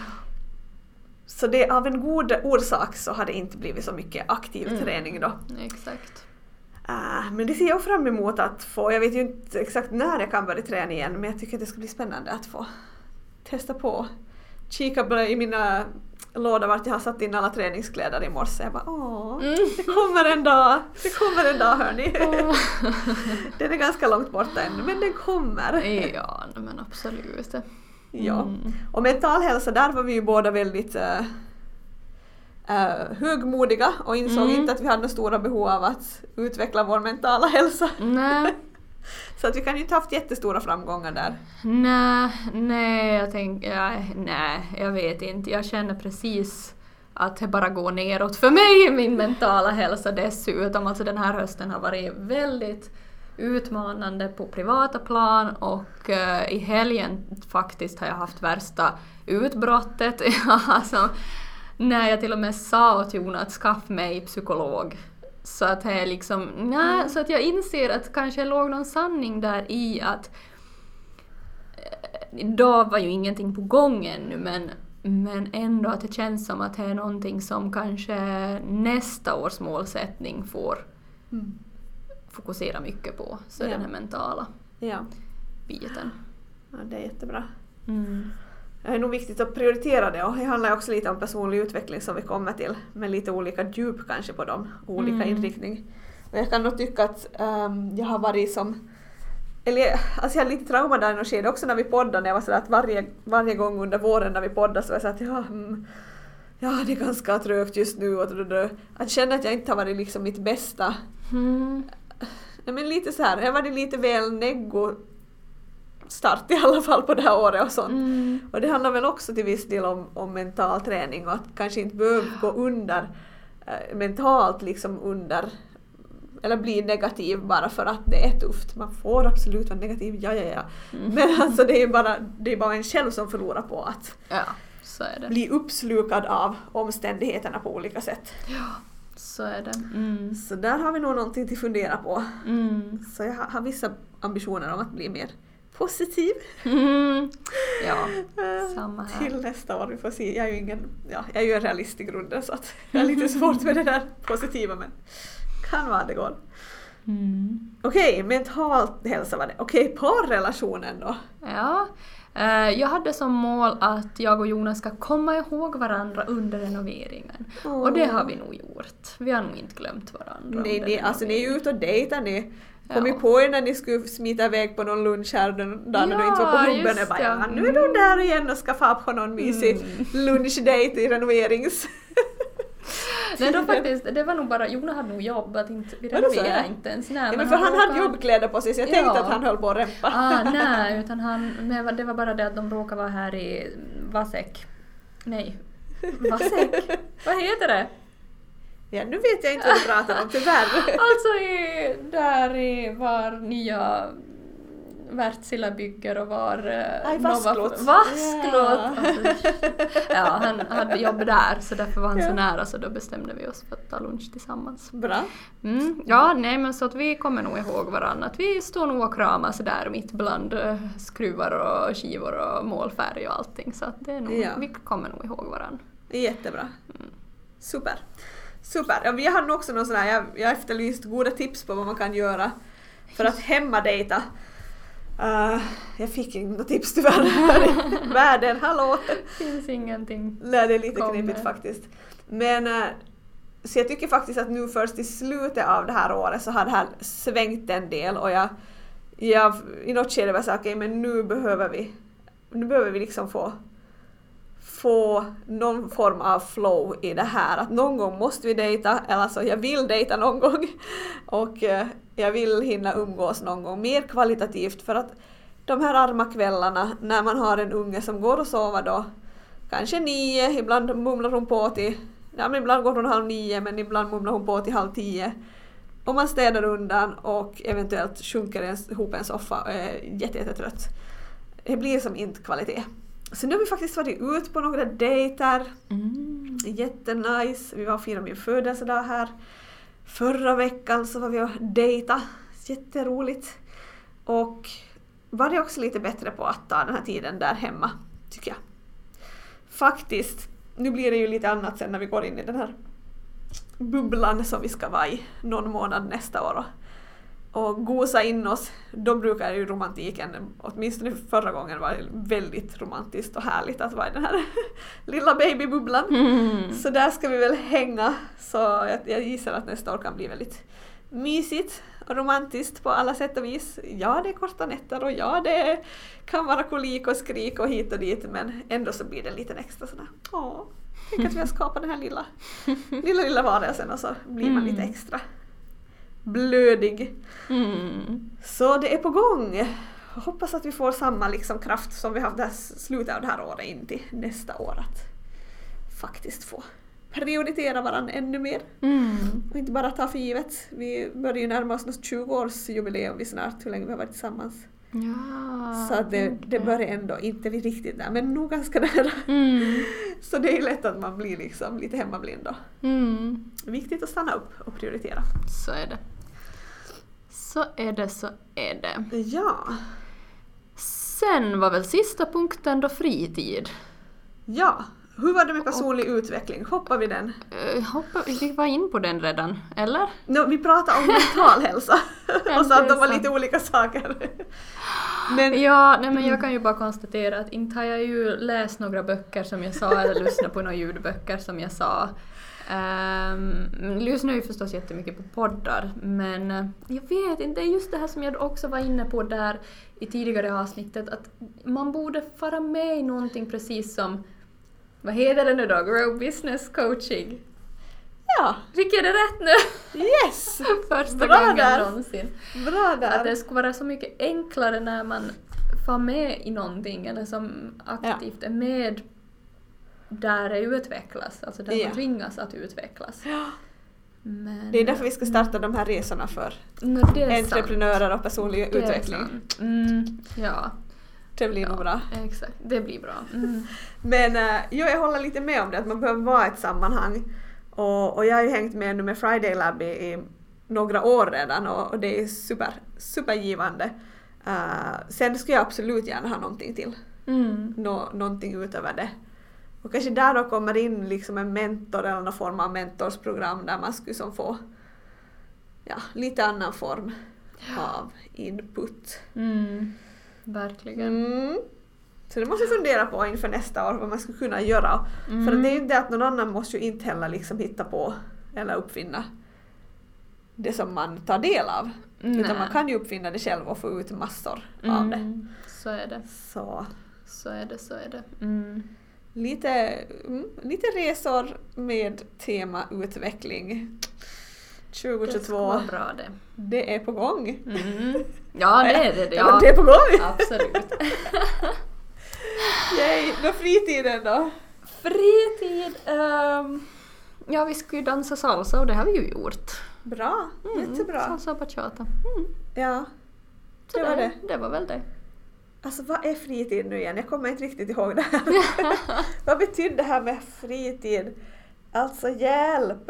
Så det, av en god orsak så har det inte blivit så mycket aktiv mm. träning då. Exakt. Uh, men det ser jag fram emot att få. Jag vet ju inte exakt när jag kan börja träna igen men jag tycker att det ska bli spännande att få testa på. Kika i mina låda vart jag har satt in alla träningskläder i morse. Jag bara, åh, mm. det kommer en dag. Det kommer en dag, hörni. Oh. Den är ganska långt borta ännu, men den kommer. Ja, men absolut. Mm. Ja, och mental hälsa, där var vi ju båda väldigt uh, uh, högmodiga och insåg mm. inte att vi hade några stora behov av att utveckla vår mentala hälsa. Nej. Så att vi kan ju inte haft jättestora framgångar där. Nej, nej, jag tänker, ja, nej, jag vet inte. Jag känner precis att det bara går neråt för mig, min mentala hälsa dessutom. Alltså den här hösten har varit väldigt utmanande på privata plan och uh, i helgen faktiskt har jag haft värsta utbrottet. Alltså, när jag till och med sa åt Jonas att skaffa mig psykolog. Så att, jag liksom, nej, mm. så att jag inser att kanske låg någon sanning där i att eh, då var ju ingenting på gång ännu, men, men ändå att det känns som att det är någonting som kanske nästa års målsättning får mm. fokusera mycket på. Så ja. Den här mentala ja. biten. Ja, det är jättebra. Mm. Det är nog viktigt att prioritera det, och det handlar också lite om personlig utveckling som vi kommer till, med lite olika djup kanske på de olika mm. inriktning. Och jag kan nog tycka att um, jag har varit som, eller alltså jag har lite trauma där i något skede också när vi poddar, när jag var så att varje, varje gång under våren när vi poddar så var jag så att ja, mm, ja det är ganska trögt just nu, och att känna att jag inte har varit liksom mitt bästa. Mm. Ja, men lite så här, jag har varit lite väl neggo start i alla fall på det här året och sånt. Mm. Och det handlar väl också till viss del om, om mental träning, och att kanske inte behöver gå under äh, mentalt liksom under eller bli negativ bara för att det är tufft. Man får absolut vara negativ, ja ja ja. Mm. Men alltså det är bara, det är bara en själv som förlorar på att ja, så är det. Bli uppslukad av omständigheterna på olika sätt. Ja, så är det. Mm. Så där har vi nog någonting till fundera på. Mm. Så jag har vissa ambitioner om att bli mer positiv. Mm. Ja, samma här. Till nästa år, vi får se. Jag är ju ingen, ja, jag är ju en realist i grunden, så att jag är lite svårt med det där positiva, men kan vara det går. Mm. Okej, okay, mental hälsa var det. Okej, okay, parrelationen då? Ja, eh, jag hade som mål att jag och Jonas ska komma ihåg varandra under renoveringen. Oh. Och det har vi nog gjort. Vi har nog inte glömt varandra. Nej, ni, alltså ni är ju ute och dejtar ni. Kom ja. på er när ni skulle smita iväg på någon lunch här den dagen ja, du inte var på klubben. Jag bara, ja, nu är de där igen och ska få på någon mysig mm. lunchdate i renoverings... Nej, då faktiskt, det var nog bara, Jonas hade nog jobbat, inte, vi renoverade inte ens. Nej, ja, men men för han, han hade jobbkläder på sig, så jag ja. tänkte att han höll på att rämpa. Ah, nej, utan han, men det var bara det att de råkade vara här i Vasek. Nej, Vasek? Vad heter det? Ja, nu vet jag inte vad du pratar om, tyvärr. Alltså i, där i var nya Wärtsilä bygger och var Aj, Vasklot. Vasklot. Yeah. Alltså, ja, han hade jobb där, så därför var han yeah. så nära, så då bestämde vi oss för att ta lunch tillsammans. Bra. Mm, ja, nej, men så att vi kommer nog ihåg varandra. Att vi står nog och kramas där mitt bland skruvar och skivor och målfärg och allting. Så att det är nog, ja. vi kommer nog ihåg varandra. Jättebra. Mm. Super. Super. Ja, vi har nog också någon sån här, jag, jag efterlyst goda tips på vad man kan göra för att hemmadejta. Uh, jag fick inga tips tyvärr. Världen, hallå! Finns ingenting. Nej, det är lite knepigt faktiskt. Men uh, så jag tycker faktiskt att nu först i slutet av det här året så har det här svängt en del, och jag, jag i något skede var så okej, okay, men nu behöver vi nu behöver vi liksom få få någon form av flow i det här. Att någon gång måste vi dejta, eller så jag vill dejta någon gång. Och eh, jag vill hinna umgås någon gång mer kvalitativt, för att de här arma kvällarna när man har en unge som går och sover då kanske nio, ibland mumlar hon på till, ja men ibland går hon halv nio, men ibland mumlar hon på till halv tio. Och man städar undan och eventuellt sjunker ihop en soffa och är jättetrött. Det blir som inte kvalitet. Så nu har vi faktiskt varit ut på några dejter. Mm. Jättenice. Vi var och firade min födelsedag här. Förra veckan så var vi och dejta. Jätteroligt. Och var det också lite bättre på att ta den här tiden där hemma, tycker jag. Faktiskt. Nu blir det ju lite annat sen när vi går in i den här bubblan som vi ska vara i någon månad nästa år. Och gosa in oss. Då brukar ju romantiken, åtminstone förra gången, var väldigt romantiskt och härligt att vara i den här lilla babybubblan. Mm. Så där ska vi väl hänga. Så jag, jag gissar att nästa år kan bli väldigt mysigt och romantiskt på alla sätt och vis. Ja, det är korta nätter och ja, det kan vara kolik och skrik och hit och dit, men ändå så blir det en liten extra sådär. Åh, tänk att vi har skapat den här lilla lilla, lilla varelsen, och så blir man lite extra blödig. Mm. Så det är på gång. Jag hoppas att vi får samma liksom kraft som vi haft det här slutet av det här året in till nästa år, att faktiskt få prioritera varandra ännu mer. Mm. Och inte bara ta för givet. Vi börjar ju närma oss något tjugo-årsjubileum vi snart, hur länge vi har varit tillsammans. Ja, Så att det, okay. det börjar ändå, inte vi riktigt där, men nog ganska nära. Mm. Så det är lätt att man blir liksom lite hemmablind då. Mm. Viktigt att stanna upp och prioritera. Så är det. Så är det, så är det. Ja. Sen var väl sista punkten då fritid. Ja. Hur var det med personlig och, utveckling? Hoppar vi den? Uh, hoppa, vi var in på den redan, eller? No, vi pratade om mental hälsa. Och sa att de var lite olika saker. Men, ja, nej, men jag kan ju bara konstatera att inte har jag ju läst några böcker som jag sa eller lyssnat på några ljudböcker som jag sa. Um, lyssnar ju förstås jättemycket på poddar, men uh, jag vet inte, det är just det här som jag också var inne på där i tidigare avsnittet, att man borde fara med i någonting precis som, vad heter det nu då? Grow Business Coaching. Ja. Fick jag det rätt nu? Yes! Första Bra gången där. någonsin. Bra där. Att det skulle vara så mycket enklare när man får med i någonting eller som aktivt ja. är med där det utvecklas. Alltså där ja. man tvingas att utvecklas. Ja. Men, det är därför vi ska starta de här resorna för no, entreprenörer och personlig det utveckling. Mm, ja. Det blir nog ja, bra. Exakt, det blir bra. Mm. Men äh, jo, jag håller lite med om det, att man behöver vara ett sammanhang. Och, och jag har ju hängt med nu med Friday Lab i, i några år redan och, och det är super, supergivande. Uh, sen skulle jag absolut gärna ha någonting till. Mm. Nå, någonting utöver det. Och kanske där då kommer in liksom en mentor eller någon form av mentorsprogram där man skulle som få ja, lite annan form av input. Mm. Verkligen. Mm. Så det måste jag fundera på inför nästa år vad man skulle kunna göra. Mm. För det är ju inte att någon annan måste ju inte heller liksom hitta på eller uppfinna det som man tar del av. Nej. Utan man kan ju uppfinna det själv och få ut massor mm. av det. Så är det. Så, så är det, så är det. Mm. Lite, mm, lite resor med tema utveckling. tjugohundratjugotvå. Det ska vara bra det. Det är på gång. Mm. Ja, det är det. det. Ja, Ja, det är på gång. Absolut. Yay, då fritiden då? Fritid? Um, ja, vi ska ju dansa salsa och det har vi ju gjort. Bra, Mm, jättebra. Salsa och bachata. Mm. Ja, Så det var det. Det var väl det. Alltså vad är fritid nu igen? Jag kommer inte riktigt ihåg det här. Vad betyder det här med fritid? Alltså hjälp!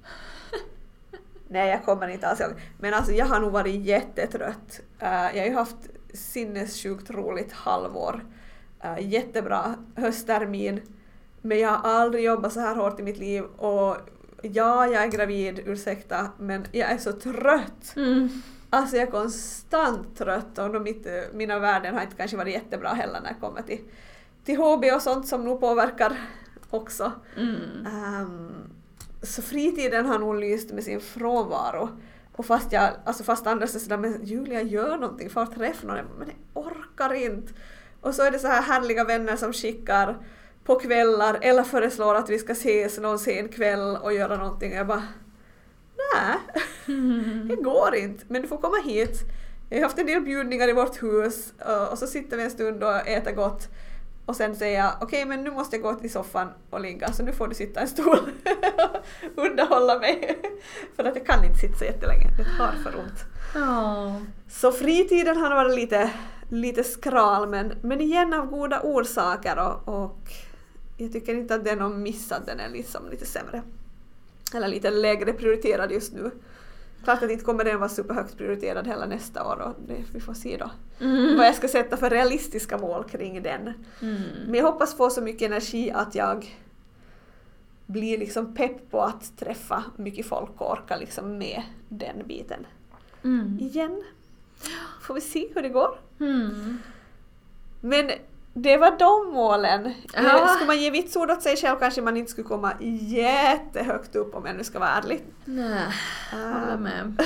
Nej, jag kommer inte alls ihåg. Men alltså jag har nog varit jättetrött. Uh, jag har ju haft sinnessjukt roligt halvår. Uh, jättebra hösttermin. Men jag har aldrig jobbat så här hårt i mitt liv. Och ja, jag är gravid, ursäkta. Men jag är så trött. Mm. Alltså jag är konstant trött. Och mitt, mina värden har inte kanske varit jättebra heller när jag kommer till, till H B och sånt som nog påverkar också. Mm. Um, Så fritiden har nog lyst med sin frånvaro. Och fast jag, alltså fast andra säger sådär, men Julia gör någonting för att träffa någon, men jag orkar inte. Och så är det så här härliga vänner som skickar på kvällar eller föreslår att vi ska ses någon sen kväll och göra någonting. Och jag bara, nej, mm. det går inte. Men du får komma hit. Jag har haft en del bjudningar i vårt hus och så sitter vi en stund och äter gott. Och sen säger jag, okej okay, men nu måste jag gå till soffan och ligga så nu får du sitta i en stol och underhålla mig. För att jag kan inte sitta så jättelänge, det tar för ont. Oh. Så fritiden har varit lite, lite skral men, men igen av goda orsaker och, och jag tycker inte att det är någon miss att den är liksom lite sämre. Eller lite lägre prioriterad just nu. Klart att inte kommer den vara superhögt prioriterad heller nästa år och det, vi får se då mm. vad jag ska sätta för realistiska mål kring den. Mm. Men jag hoppas få så mycket energi att jag blir liksom pepp på att träffa mycket folk och orka liksom med den biten. Mm. Igen. Får vi se hur det går. Mm. Men det var de målen. Ja. Ska man ge vitsord åt sig själv kanske man inte skulle komma jättehögt upp om jag nu ska vara ärlig. Nej, håller med.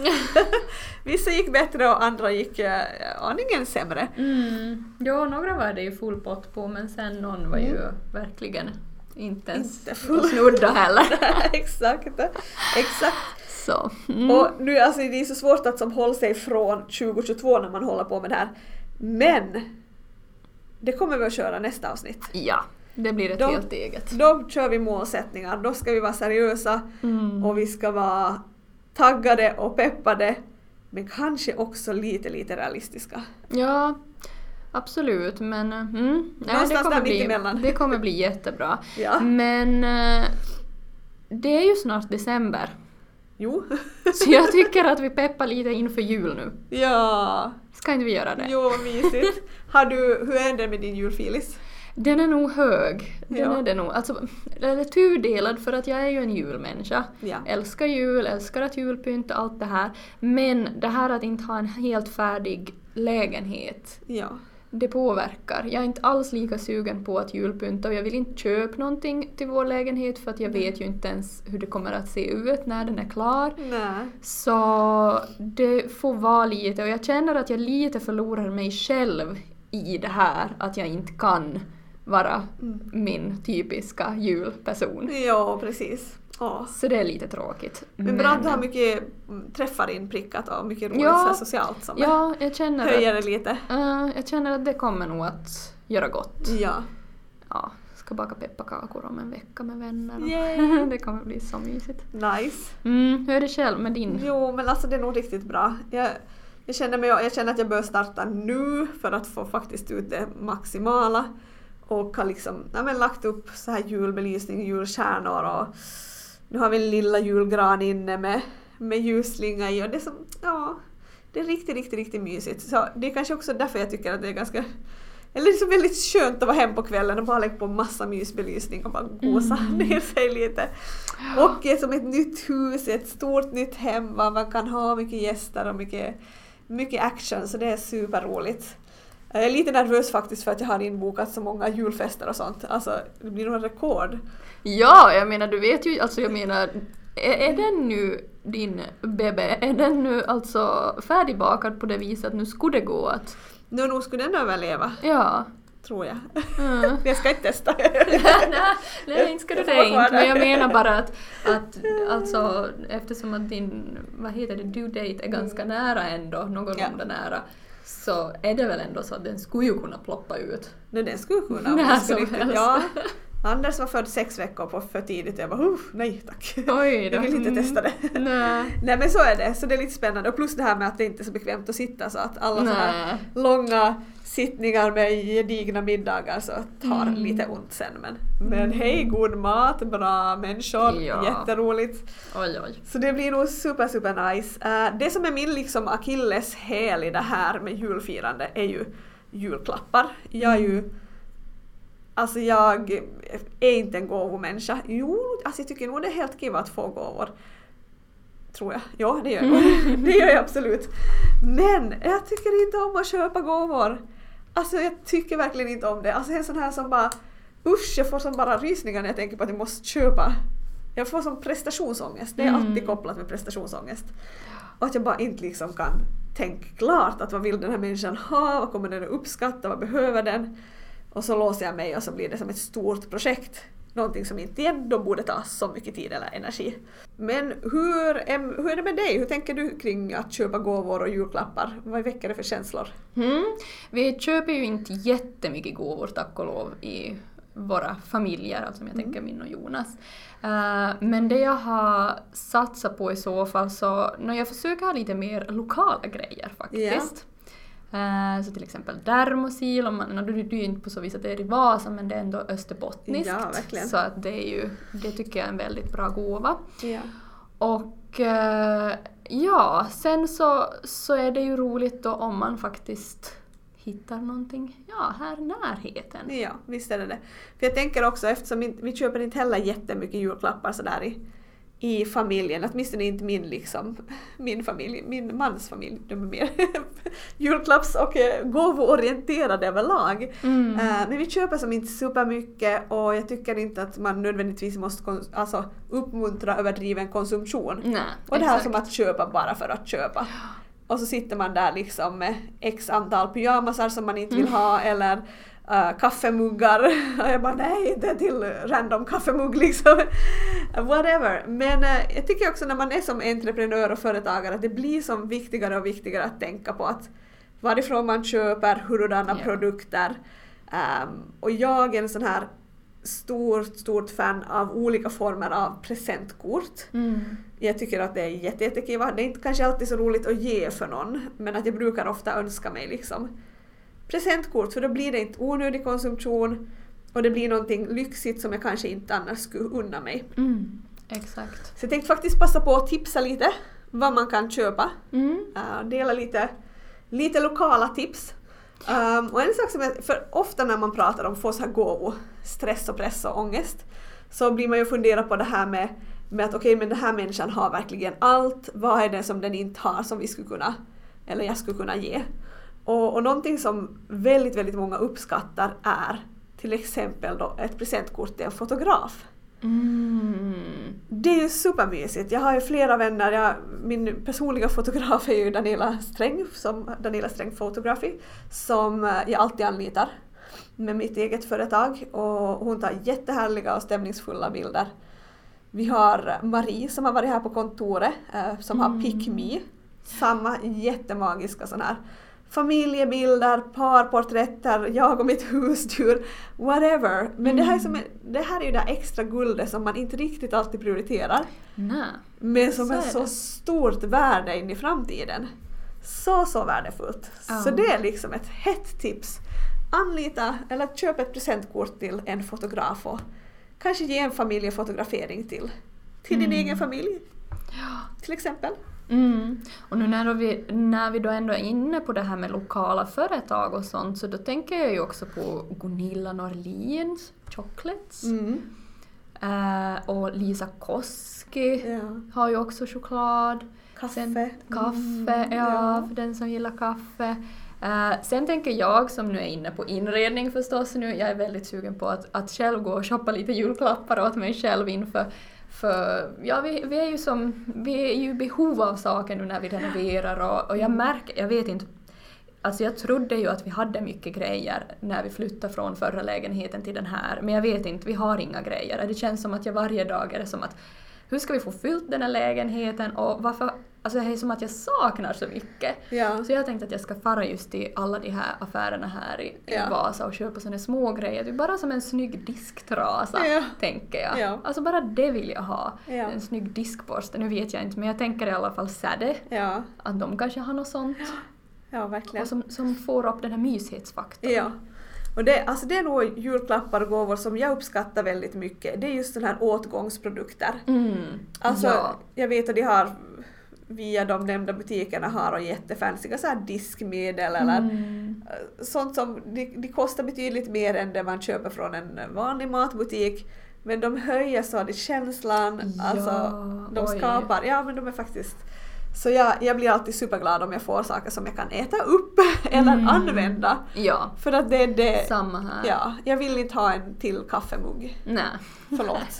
Vissa gick bättre och andra gick uh, aningen sämre. Mm. Ja, några var det ju full pott på men sen någon var ju mm. verkligen inte ens inte full. Snudda heller. Exakt. Exakt. Så. Mm. Och nu alltså det är så svårt att som hålla sig från tjugohundratjugotvå när man håller på med det här. Men det kommer vi att köra nästa avsnitt. Ja. Det blir ett då, helt eget. Då kör vi målsättningar. Då ska vi vara seriösa Mm. och vi ska vara taggade och peppade. Men kanske också lite, lite realistiska. Ja, absolut. Men mm, ja, det, Någonstans kommer där bli, mittemellan. det kommer bli jättebra. Ja. Men eh, det är ju snart december. Jo. Så jag tycker att vi peppar lite inför jul nu. Ja. Ska inte vi göra det? Jo, mysigt. Har du, hur är det med din julfilis? Den är nog hög. Den Ja. är det nog. Alltså, den är tudelad för att jag är ju en julmänniska. Ja. Älskar jul, älskar att julpynta, allt det här. Men det här att inte ha en helt färdig lägenhet, Ja. det påverkar. Jag är inte alls lika sugen på att julpynta och jag vill inte köpa någonting till vår lägenhet för att jag vet ju inte ens hur det kommer att se ut när den är klar. Nej. Så det får vara lite, och jag känner att jag lite förlorar mig själv i det här, att jag inte kan vara Mm. min typiska julperson. Ja, precis. Ja. Så det är lite tråkigt. Men bra att du har mycket mm, träffar inprickat och mycket roligt Ja. så här socialt som Ja, jag känner, höjer att, det lite. uh, jag känner att det kommer nog att göra gott. Ja. Ja, ska baka pepparkakor om en vecka med vänner. Och Yay. det kommer bli så mysigt. Nice. Mm, hur är det själv med din? Jo, men alltså det är nog riktigt bra. Jag, jag, känner mig, jag känner att jag bör starta nu för att få faktiskt ut det maximala. Och har liksom ja, men lagt upp så här julbelysning, julstjärnor och nu har vi en lilla julgran inne med, med ljusslinga i och det är som, ja, det är riktigt, riktigt, riktigt mysigt. Så det är kanske också därför jag tycker att det är ganska, eller det är så väldigt skönt att vara hem på kvällen och bara lägga på massa mysbelysning och bara gosa Mm. ner sig lite. Och är som ett nytt hus, ett stort nytt hem, var man kan ha mycket gäster och mycket, mycket action, så det är superroligt. Jag är lite nervös faktiskt för att jag har inbokat så många julfester och sånt. Alltså, det blir nog en rekord. Ja, jag menar du vet ju, alltså jag menar, är, är den nu din bebé, är den nu alltså färdigbakad på det viset att nu skulle det gå att, Nu nog skulle den överleva, ja. tror jag. Mm. Jag ska inte testa. nej, nej, inte ska du det inte, men jag menar bara att, att alltså, eftersom att din, vad heter det, due date är ganska nära ändå, någorlunda Ja. nära, så är det väl ändå så att den skulle ju kunna ploppa ut. Nej, den skulle kunna. När Den skulle som riktigt- helst. ja. Anders var född sex veckor på för tidigt och jag bara, Uff, nej tack. Oj då. Jag vill inte Mm. testa det. Nej. Nej men så är det, så det är lite spännande. Och plus det här med att det inte är så bekvämt att sitta så att alla sådana Nej. långa sittningar med gedigna middagar så tar Mm. lite ont sen. Men, men hej, god mat, bra människor, Ja. jätteroligt. Oj, oj. Så det blir nog super, super nice. Uh, det som är min liksom akilles häl i det här med julfirande är ju julklappar. Jag är ju Alltså jag är inte en gåvomänniska. Jo, alltså jag tycker nog det är helt kiva att få gåvor. Tror jag. Ja, det gör jag. Det gör jag absolut. Men jag tycker inte om att köpa gåvor. Alltså jag tycker verkligen inte om det. Alltså en sån här som bara, usch, jag får som bara rysningar när jag tänker på att jag måste köpa. Jag får som prestationsångest. Det är Mm. alltid kopplat med prestationsångest. Och att jag bara inte liksom kan tänka klart att vad vill den här människan ha, vad kommer den att uppskatta, vad behöver den? Och så låser jag mig och så blir det som ett stort projekt. Någonting som inte igen då borde ta så mycket tid eller energi. Men hur är, hur är det med dig? Hur tänker du kring att köpa gåvor och julklappar? Vad väcker det för känslor? Mm. Vi köper ju inte jättemycket gåvor, tack och lov, i våra familjer, alltså om jag tänker min och Jonas. Uh, men det jag har satsat på i så fall, så när jag försöker ha lite mer lokala grejer faktiskt. Uh, så till exempel dermosil, om man, no, du, du är inte på så vis att det är i Vasa, men det är ändå österbottniskt. Ja, verkligen. Så att det är ju, det tycker jag är en väldigt bra gåva. Ja. Och uh, ja, sen så, så är det ju roligt då om man faktiskt hittar någonting, ja, här i närheten. Ja, visst är det det. För jag tänker också, eftersom vi, vi köper inte heller jättemycket julklappar sådär i, i familjen, åtminstone inte min liksom, min familj, min mans familj, de är mer julklapps- och eh, gåvoorienterade överlag. Mm. Uh, men vi köper som inte supermycket och jag tycker inte att man nödvändigtvis måste kons- alltså, uppmuntra överdriven konsumtion. Nej, och det här exakt. som att köpa bara för att köpa. Och så sitter man där liksom med x antal pyjamasar som man inte vill ha eller uh, kaffemuggar. Och jag bara nej, inte till random kaffemugg liksom. Whatever. Men uh, jag tycker också när man är som entreprenör och företagare att det blir som viktigare och viktigare att tänka på att varifrån man köper, hurdana Ja. produkter. Um, och jag är en sån här stort, stort fan av olika former av presentkort. Mm. Jag tycker att det är jätte, jättekiva. Det är inte kanske alltid så roligt att ge för någon, men att jag brukar ofta önska mig liksom presentkort, för då blir det inte onödig konsumtion och det blir någonting lyxigt som jag kanske inte annars skulle unna mig. Mm. Exakt. Så jag tänkte faktiskt passa på att tipsa lite vad man kan köpa. Mm. Uh, dela lite, lite lokala tips. Um, och en sak som är, för ofta när man pratar om få så här gåvo, stress och press och ångest, så blir man ju fundera på det här med, med att okej, okay, men den här människan har verkligen allt. Vad är det som den inte har som vi skulle kunna, eller jag skulle kunna ge? Och, och någonting som väldigt, väldigt många uppskattar är till exempel då ett presentkort till en fotograf. Mm. Det är ju supermysigt. Jag har ju flera vänner. Jag, min personliga fotograf är ju Daniela Sträng, som Daniela Sträng Photography, som jag alltid anlitar med mitt eget företag. Och hon tar jättehärliga och stämningsfulla bilder. Vi har Marie som har varit här på kontoret, eh, som mm. har Pick Me. Samma jättemagiska sån här familjebilder, parporträtter, jag och mitt husdjur, whatever. Men mm. det, här är som, det här är ju det extra guldet som man inte riktigt alltid prioriterar. Nej. Men som så är, är så det. stort värde in i framtiden. Så, så värdefullt. Ja. Så det är liksom ett hett tips. Anlita eller köp ett presentkort till en fotograf och kanske ge en familjefotografering till, till mm. din egen familj. Ja. Till exempel. Mm. Och nu när vi, när vi då ändå är inne på det här med lokala företag och sånt, så då tänker jag ju också på Gunilla Norlins Chocolates. Mm. Uh, och Lisa Koski Ja. har ju också choklad. Kaffe. Sen, kaffe, Mm. ja, Ja. för den som gillar kaffe. Uh, sen tänker jag, som nu är inne på inredning förstås nu, jag är väldigt sugen på att, att själv gå och shoppa lite julklappar åt mig själv inför. För ja, vi, vi är ju som, vi är ju i behov av saker nu när vi renoverar och, och jag märker, jag vet inte, alltså jag trodde ju att vi hade mycket grejer när vi flyttade från förra lägenheten till den här, men jag vet inte, vi har inga grejer. Det känns som att jag varje dag är det som att, hur ska vi få fyllt den här lägenheten och varför, alltså det är som att jag saknar så mycket. Ja. Så jag tänkte att jag ska fara just till alla de här affärerna här i, Ja. i Vasa och köpa såna små grejer. Det är bara som en snygg disktrasa, Ja. tänker jag. Ja. Alltså bara det vill jag ha. Ja. En snygg diskborste, nu vet jag inte, men jag tänker i alla fall Säde. Ja. Att de kanske har något sånt. Ja, verkligen. Och som, som får upp den här myshetsfaktorn. Ja. Och det, alltså det är nog julklappar och gåvor som jag uppskattar väldigt mycket. Det är just sådana här åtgångsprodukter. Mm. Alltså, ja. jag vet att de har via de nämnda butikerna har och jättefansiga så här diskmedel eller Mm. sånt som de, de kostar betydligt mer än det man köper från en vanlig matbutik. Men de höjer så det känslan, Ja, alltså de oj. skapar, ja men de är faktiskt, så jag, jag blir alltid superglad om jag får saker som jag kan äta upp eller Mm. använda. Ja, För att det är det, samma här. ja, jag vill inte ha en till kaffemugg. Nej. Förlåt.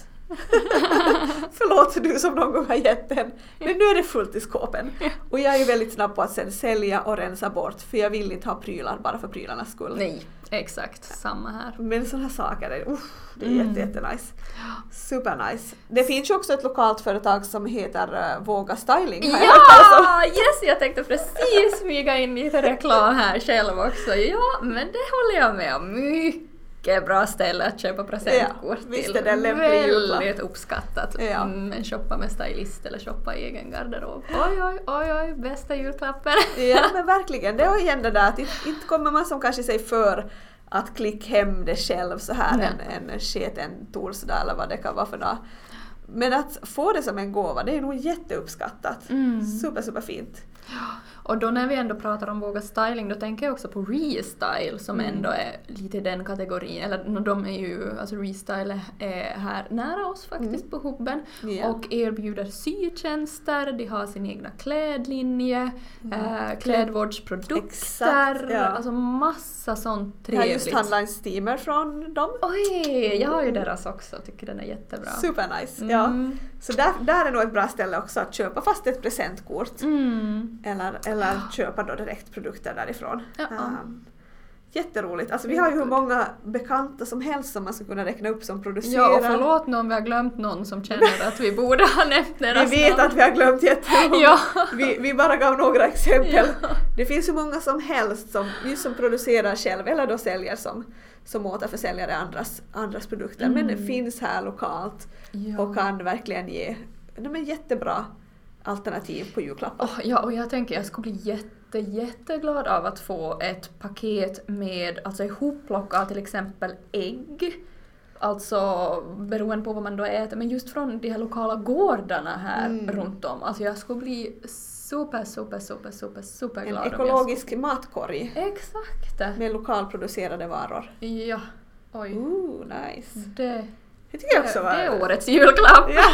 Förlåt du som någon gång har gett den. Men nu är det fullt i skåpen. Och jag är ju väldigt snabb på att sen sälja och rensa bort. För jag vill inte ha prylar bara för prylarnas skull. Nej, exakt. Samma här. Men sådana här saker, är, uff, det är Mm. jätte, jätte nice. Super nice. Det finns ju också ett lokalt företag som heter uh, Våga Styling. Har jag hört talas om. Ja! Yes, jag tänkte precis smyga in lite reklam här själv också. Ja, men det håller jag med om. Mycket bra ställe att köpa presentkort Ja, visst till. är det en lämplig julklapp. Väldigt uppskattat. Ja. Mm, men shoppa med stylist eller shoppa i egen garderob. Oj, oj, oj, oj, bästa julklappen. Ja men verkligen, det är igen det där att inte, inte kommer man som kanske sig för att klicka hem det själv så här Nej. en, en sketen torsdag eller vad det kan vara för dag. Men att få det som en gåva, det är nog jätteuppskattat. Mm. Super, super fint. Och då när vi ändå pratar om Våga Styling, då tänker jag också på Restyle som Mm. ändå är lite den kategorin, eller de är ju, alltså Restyle är här nära oss faktiskt Mm. på hubben Ja. och erbjuder sytjänster, de har sin egna klädlinje, Mm. äh, klädvårdsprodukter, Exakt, ja. alltså massa sånt Jag har trevligt. just handlat en steamer från dem. Oj, jag har ju deras också, tycker den är jättebra. Super nice, ja. Mm. Så där, där är nog ett bra ställe också att köpa fast ett presentkort. Mm. Eller, eller köpa då direkt produkter därifrån. Ja. Um, jätteroligt. Alltså vi har ju hur många bekanta som helst som man ska kunna räkna upp som producerar. Ja, och förlåt om vi har glömt någon som känner att vi borde ha nämnt deras Vi vet namn. att vi har glömt jättemånga. Ja. Vi, vi bara gav några exempel. Ja. Det finns ju många som helst som, just som producerar själv eller då säljer som, som återförsäljare andras, andras produkter. Mm. Men det finns här lokalt Ja. och kan verkligen ge de är jättebra alternativ på julklappar. Oh, ja, och jag tänker jag skulle bli jätte, jätteglad av att få ett paket med alltså ihopplockat till exempel ägg. Alltså beroende på vad man då äter, men just från de här lokala gårdarna här Mm. runt om. Alltså jag skulle bli super, super, super, super, super En glad om jag ekologisk matkorg skulle... Exakt! med lokalproducerade varor. Ja, oj. Ooh, nice. Det, Det tycker jag också det, var... det är årets julklapp! Ja.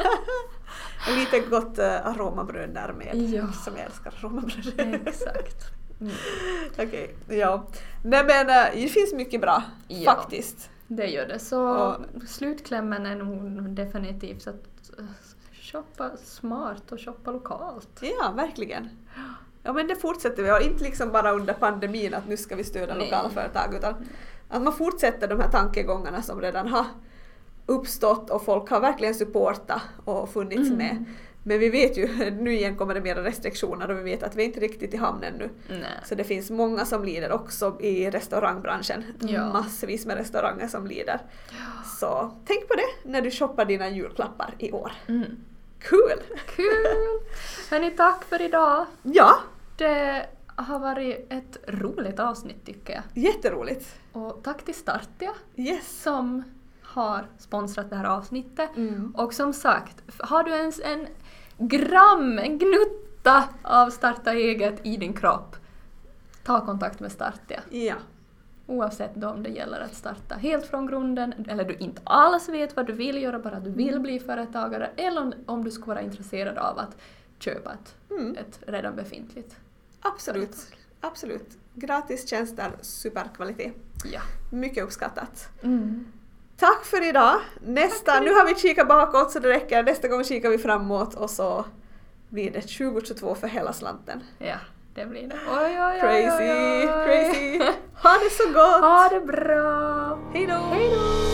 En lite gott uh, aromabröd där med. Ja. Som jag älskar aromabröd. Exakt. Mm. Okej, ja. Nej men uh, det finns mycket bra, Ja. faktiskt. Det gör det. Så Ja. slutklämmen är nog definitivt att uh, shoppa smart och shoppa lokalt. Ja, verkligen. Ja men det fortsätter vi. Och inte liksom bara under pandemin att nu ska vi stödja Nej. lokala företag, utan att man fortsätter de här tankegångarna som redan har uppstått och folk har verkligen supportat och funnits Mm. med. Men vi vet ju, nu igen kommer det mera restriktioner och vi vet att vi är inte riktigt i hamnen nu. Nej. Så det finns många som lider också i restaurangbranschen. Ja. Massvis med restauranger som lider. Så tänk på det när du shoppar dina julklappar i år. Mm. Kul! Kul! Hörni, tack för idag. Ja, Det har varit ett roligt avsnitt tycker jag. jätteroligt. Och tack till Startia Yes. som har sponsrat det här avsnittet. Mm. Och som sagt, har du ens en gram, en gnutta av starta eget i din kropp, ta kontakt med Startia. Ja. Oavsett då om det gäller att starta helt från grunden, eller du inte alls vet vad du vill göra, bara du vill bli företagare, eller om, om du skulle vara intresserad av att köpa ett, Mm. ett redan befintligt. Absolut. Absolut. Gratis tjänster, superkvalitet. Ja. Mycket uppskattat. Mm. Tack för idag. Nästa, Tack för nu har vi kikat bakåt så det räcker. Nästa gång kikar vi framåt och så blir det tjugohundratjugotvå för hela slanten. Ja, det blir det. Oj, oj, oj, Crazy, oj, oj. crazy. Ha det så gott! Ha det bra! Hej då! Hej då!